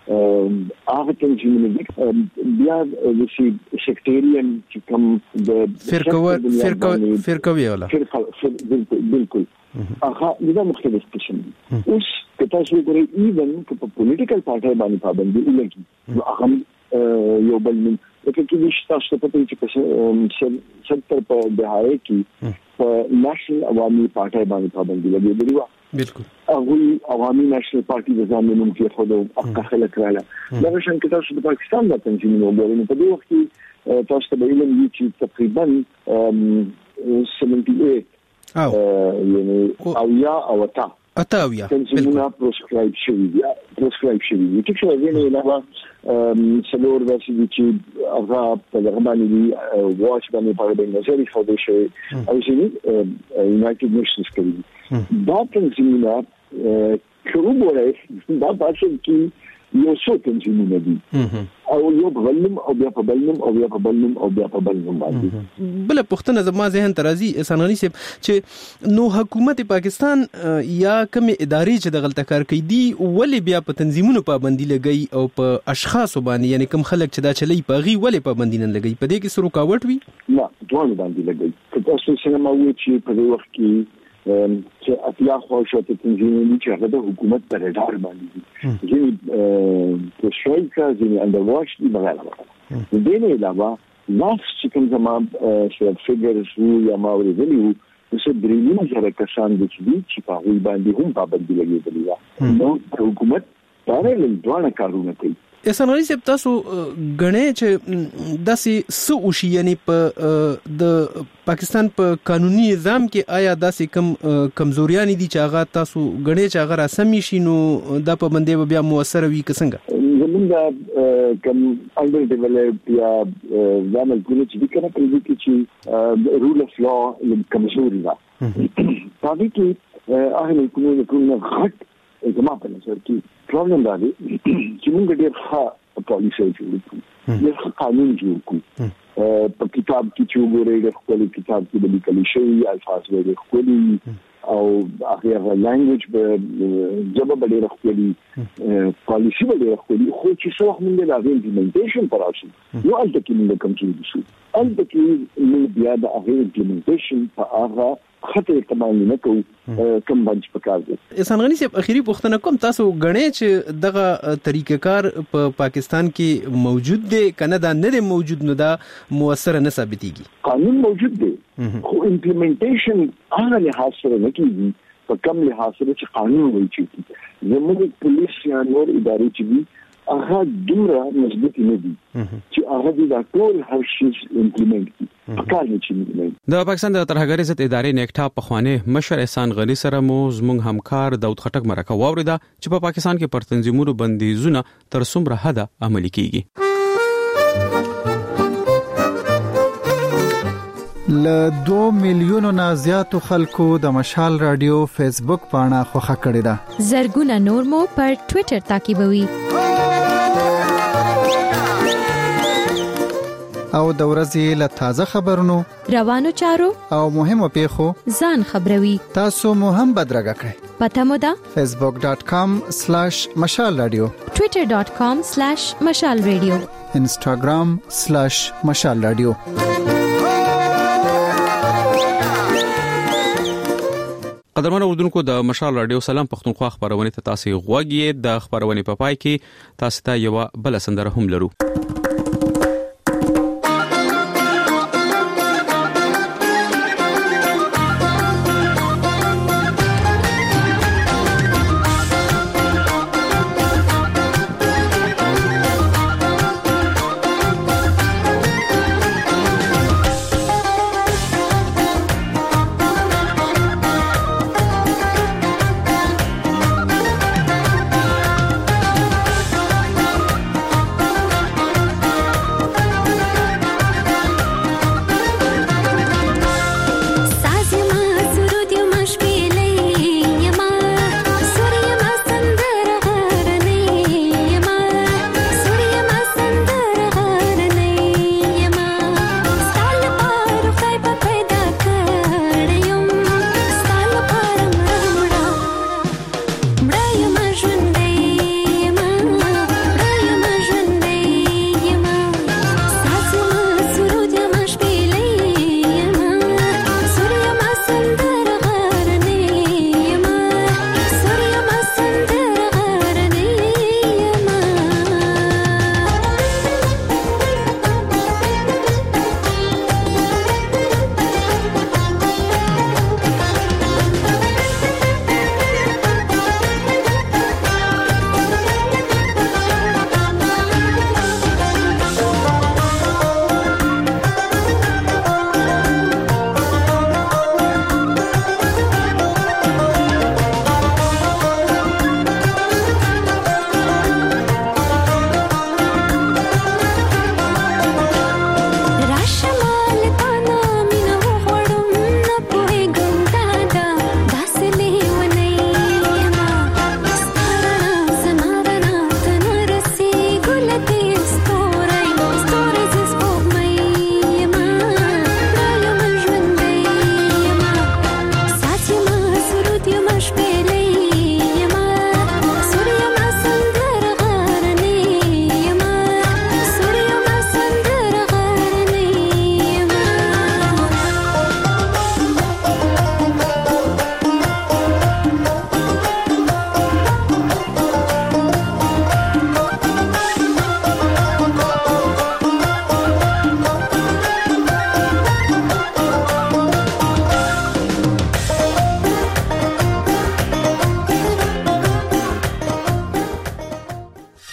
Speaker 5: هغه تنظیمونه دي بیا د سی سیکټریان چې کوم د
Speaker 3: فرقوي فرقوي فرقوي ولا
Speaker 5: بالکل هغه د مختلف قسم دي اوس کته څو ګوري ایون په پولیټیکل پارټي باندې پابندي ولګي نو هغه یو بل من لکه کې نشته چې په دې چې ستر په دهایي کې په نېشنل عوامي پارټي باندې پابندي لګي دی
Speaker 3: بالکل
Speaker 5: هغه عوامي نېشنل پارټي د ځانونو کې خو د اقاخله کړله دا شان کې تاسو د پاکستان د تنظیمونو وګورئ په دې وخت کې تاسو ته ویل چې تقریبا سبعة
Speaker 3: او
Speaker 5: یعنی او یا او تا
Speaker 3: اتاویا
Speaker 5: تنظیمونه پرسکرایب شوی دي پرسکرایب شوی دي چې څه ویني علاوه سلور ورسې چې هغه په دغه باندې دی واچ باندې په دې نظر خو دې شي او چې یونایټډ نیشنز کوي دا تنظیمونه شروع وره دا پاسه کې یو څو تنظیمونه دي او یو بلنم او بیا په بلنم او بیا په بلنم او بیا په بلنم باندې
Speaker 3: بل پښتنه زما ذهن ترازی اسانانی سي چې نو حکومت پاکستان یا کوم ادارې چې د غلطه کار کوي دي ولې بیا په تنظیمونو پابندي لګي او په اشخاص باندې یعنی کوم خلک چې دا چلی پاغي ولې پابندي نه لګي په دې کې سره رکاوټ وي
Speaker 5: نه ټول باندې لګي تاسو څنګه مو چې په دې وخت کې چې اتیا خوشاته تنظیمونه چې هغه د حکومت پر ادار باندې دي چې په شوي کا ځینې اندرواش دي بغیر د دې نه علاوه نفس چې کوم زمام چې فګرز وو یا ماوري ویلو چې درېمه سره کسان دي چې په هغه باندې هم پابندي لګېدلې نو حکومت پارلمان دوه کارونه کوي
Speaker 3: اسانوري سپ تاسو غنې چې داسې سو وشي یعنی په د پاکستان په قانوني نظام کې آیا داسې کم کمزوریاں دي چې هغه تاسو غنې چې هغه راسمي شي نو د پابندي بیا موثر وي څنګه
Speaker 5: زمونږ کم انډر ډیولپډ یا ځامل کولې چې کنه په دې کې چې رول اف لا کمزوري ده تابع کې هغه کومه کومه غټ زما په نظر کې پرابلم دا دی چې موږ ډېر ښه پالیسي جوړ کړو ډېر قانون جوړ کړو په کتاب کې چې وګورئ د خپل کتاب کې د لیکل شوی الفاظ ډېر ښکلي او هغه لانګویج به جبه ډېر ښکلي پالیسي به ډېر ښکلي خو چې څو وخت موږ د هغې امپلیمنټیشن پر راشو نو هلته کې موږ کمزوري شو هلته کې موږ بیا د هغې امپلیمنټیشن په هغه خطر کمال نه کوو کم باندې پکار دي
Speaker 3: احسان غنی صاحب اخیری پوښتنه کوم تاسو غنې چې دغه طریقې کار په پا پاکستان کې موجود دی کنه دا نه دی موجود نو دا موثر نه ثابتېږي
Speaker 5: قانون موجود دی خو امپلیمنټیشن هغه لحاظ سره نه کیږي په کم لحاظ سره چې قانون وایي چې زموږ پولیس یا نور ادارې چې دي هغه دومره مضبوط نه دي چې هغه د ټول هر شي امپلیمنټ کړي پکار نه چي
Speaker 1: د پاکستان د ترهګری ضد ادارې نیکټا په خوانه مشر احسان غنی سره مو زموږ همکار داود خټک مرکه واوریدا چې په پاکستان کې پر تنظیمونو بندیزونه تر څومره حد عملي کیږي
Speaker 6: ل دو میلیونو نه زیاتو خلکو د مشال رادیو فیسبوک پاڼه خوښه کړې ده
Speaker 7: زرګونه نور مو پر ټوئیټر تعقیبوي
Speaker 6: او د ورځې له تازه خبرونو
Speaker 7: روانو چارو
Speaker 6: او مهمو پیښو
Speaker 7: ځان خبروي
Speaker 6: تاسو مو هم بدرګه کړئ
Speaker 7: پته مو ده
Speaker 6: facebook dot com slash mashal radio
Speaker 7: twitter dot com slash mashal radio
Speaker 6: instagram slash mashal radio
Speaker 1: قدرمن اوردونکو د مشال رادیو سلام پښتونخوا خبرونه ته تاسو غوږی د خبرونه په پای کې تاسو ته یو بل سندره هم لرو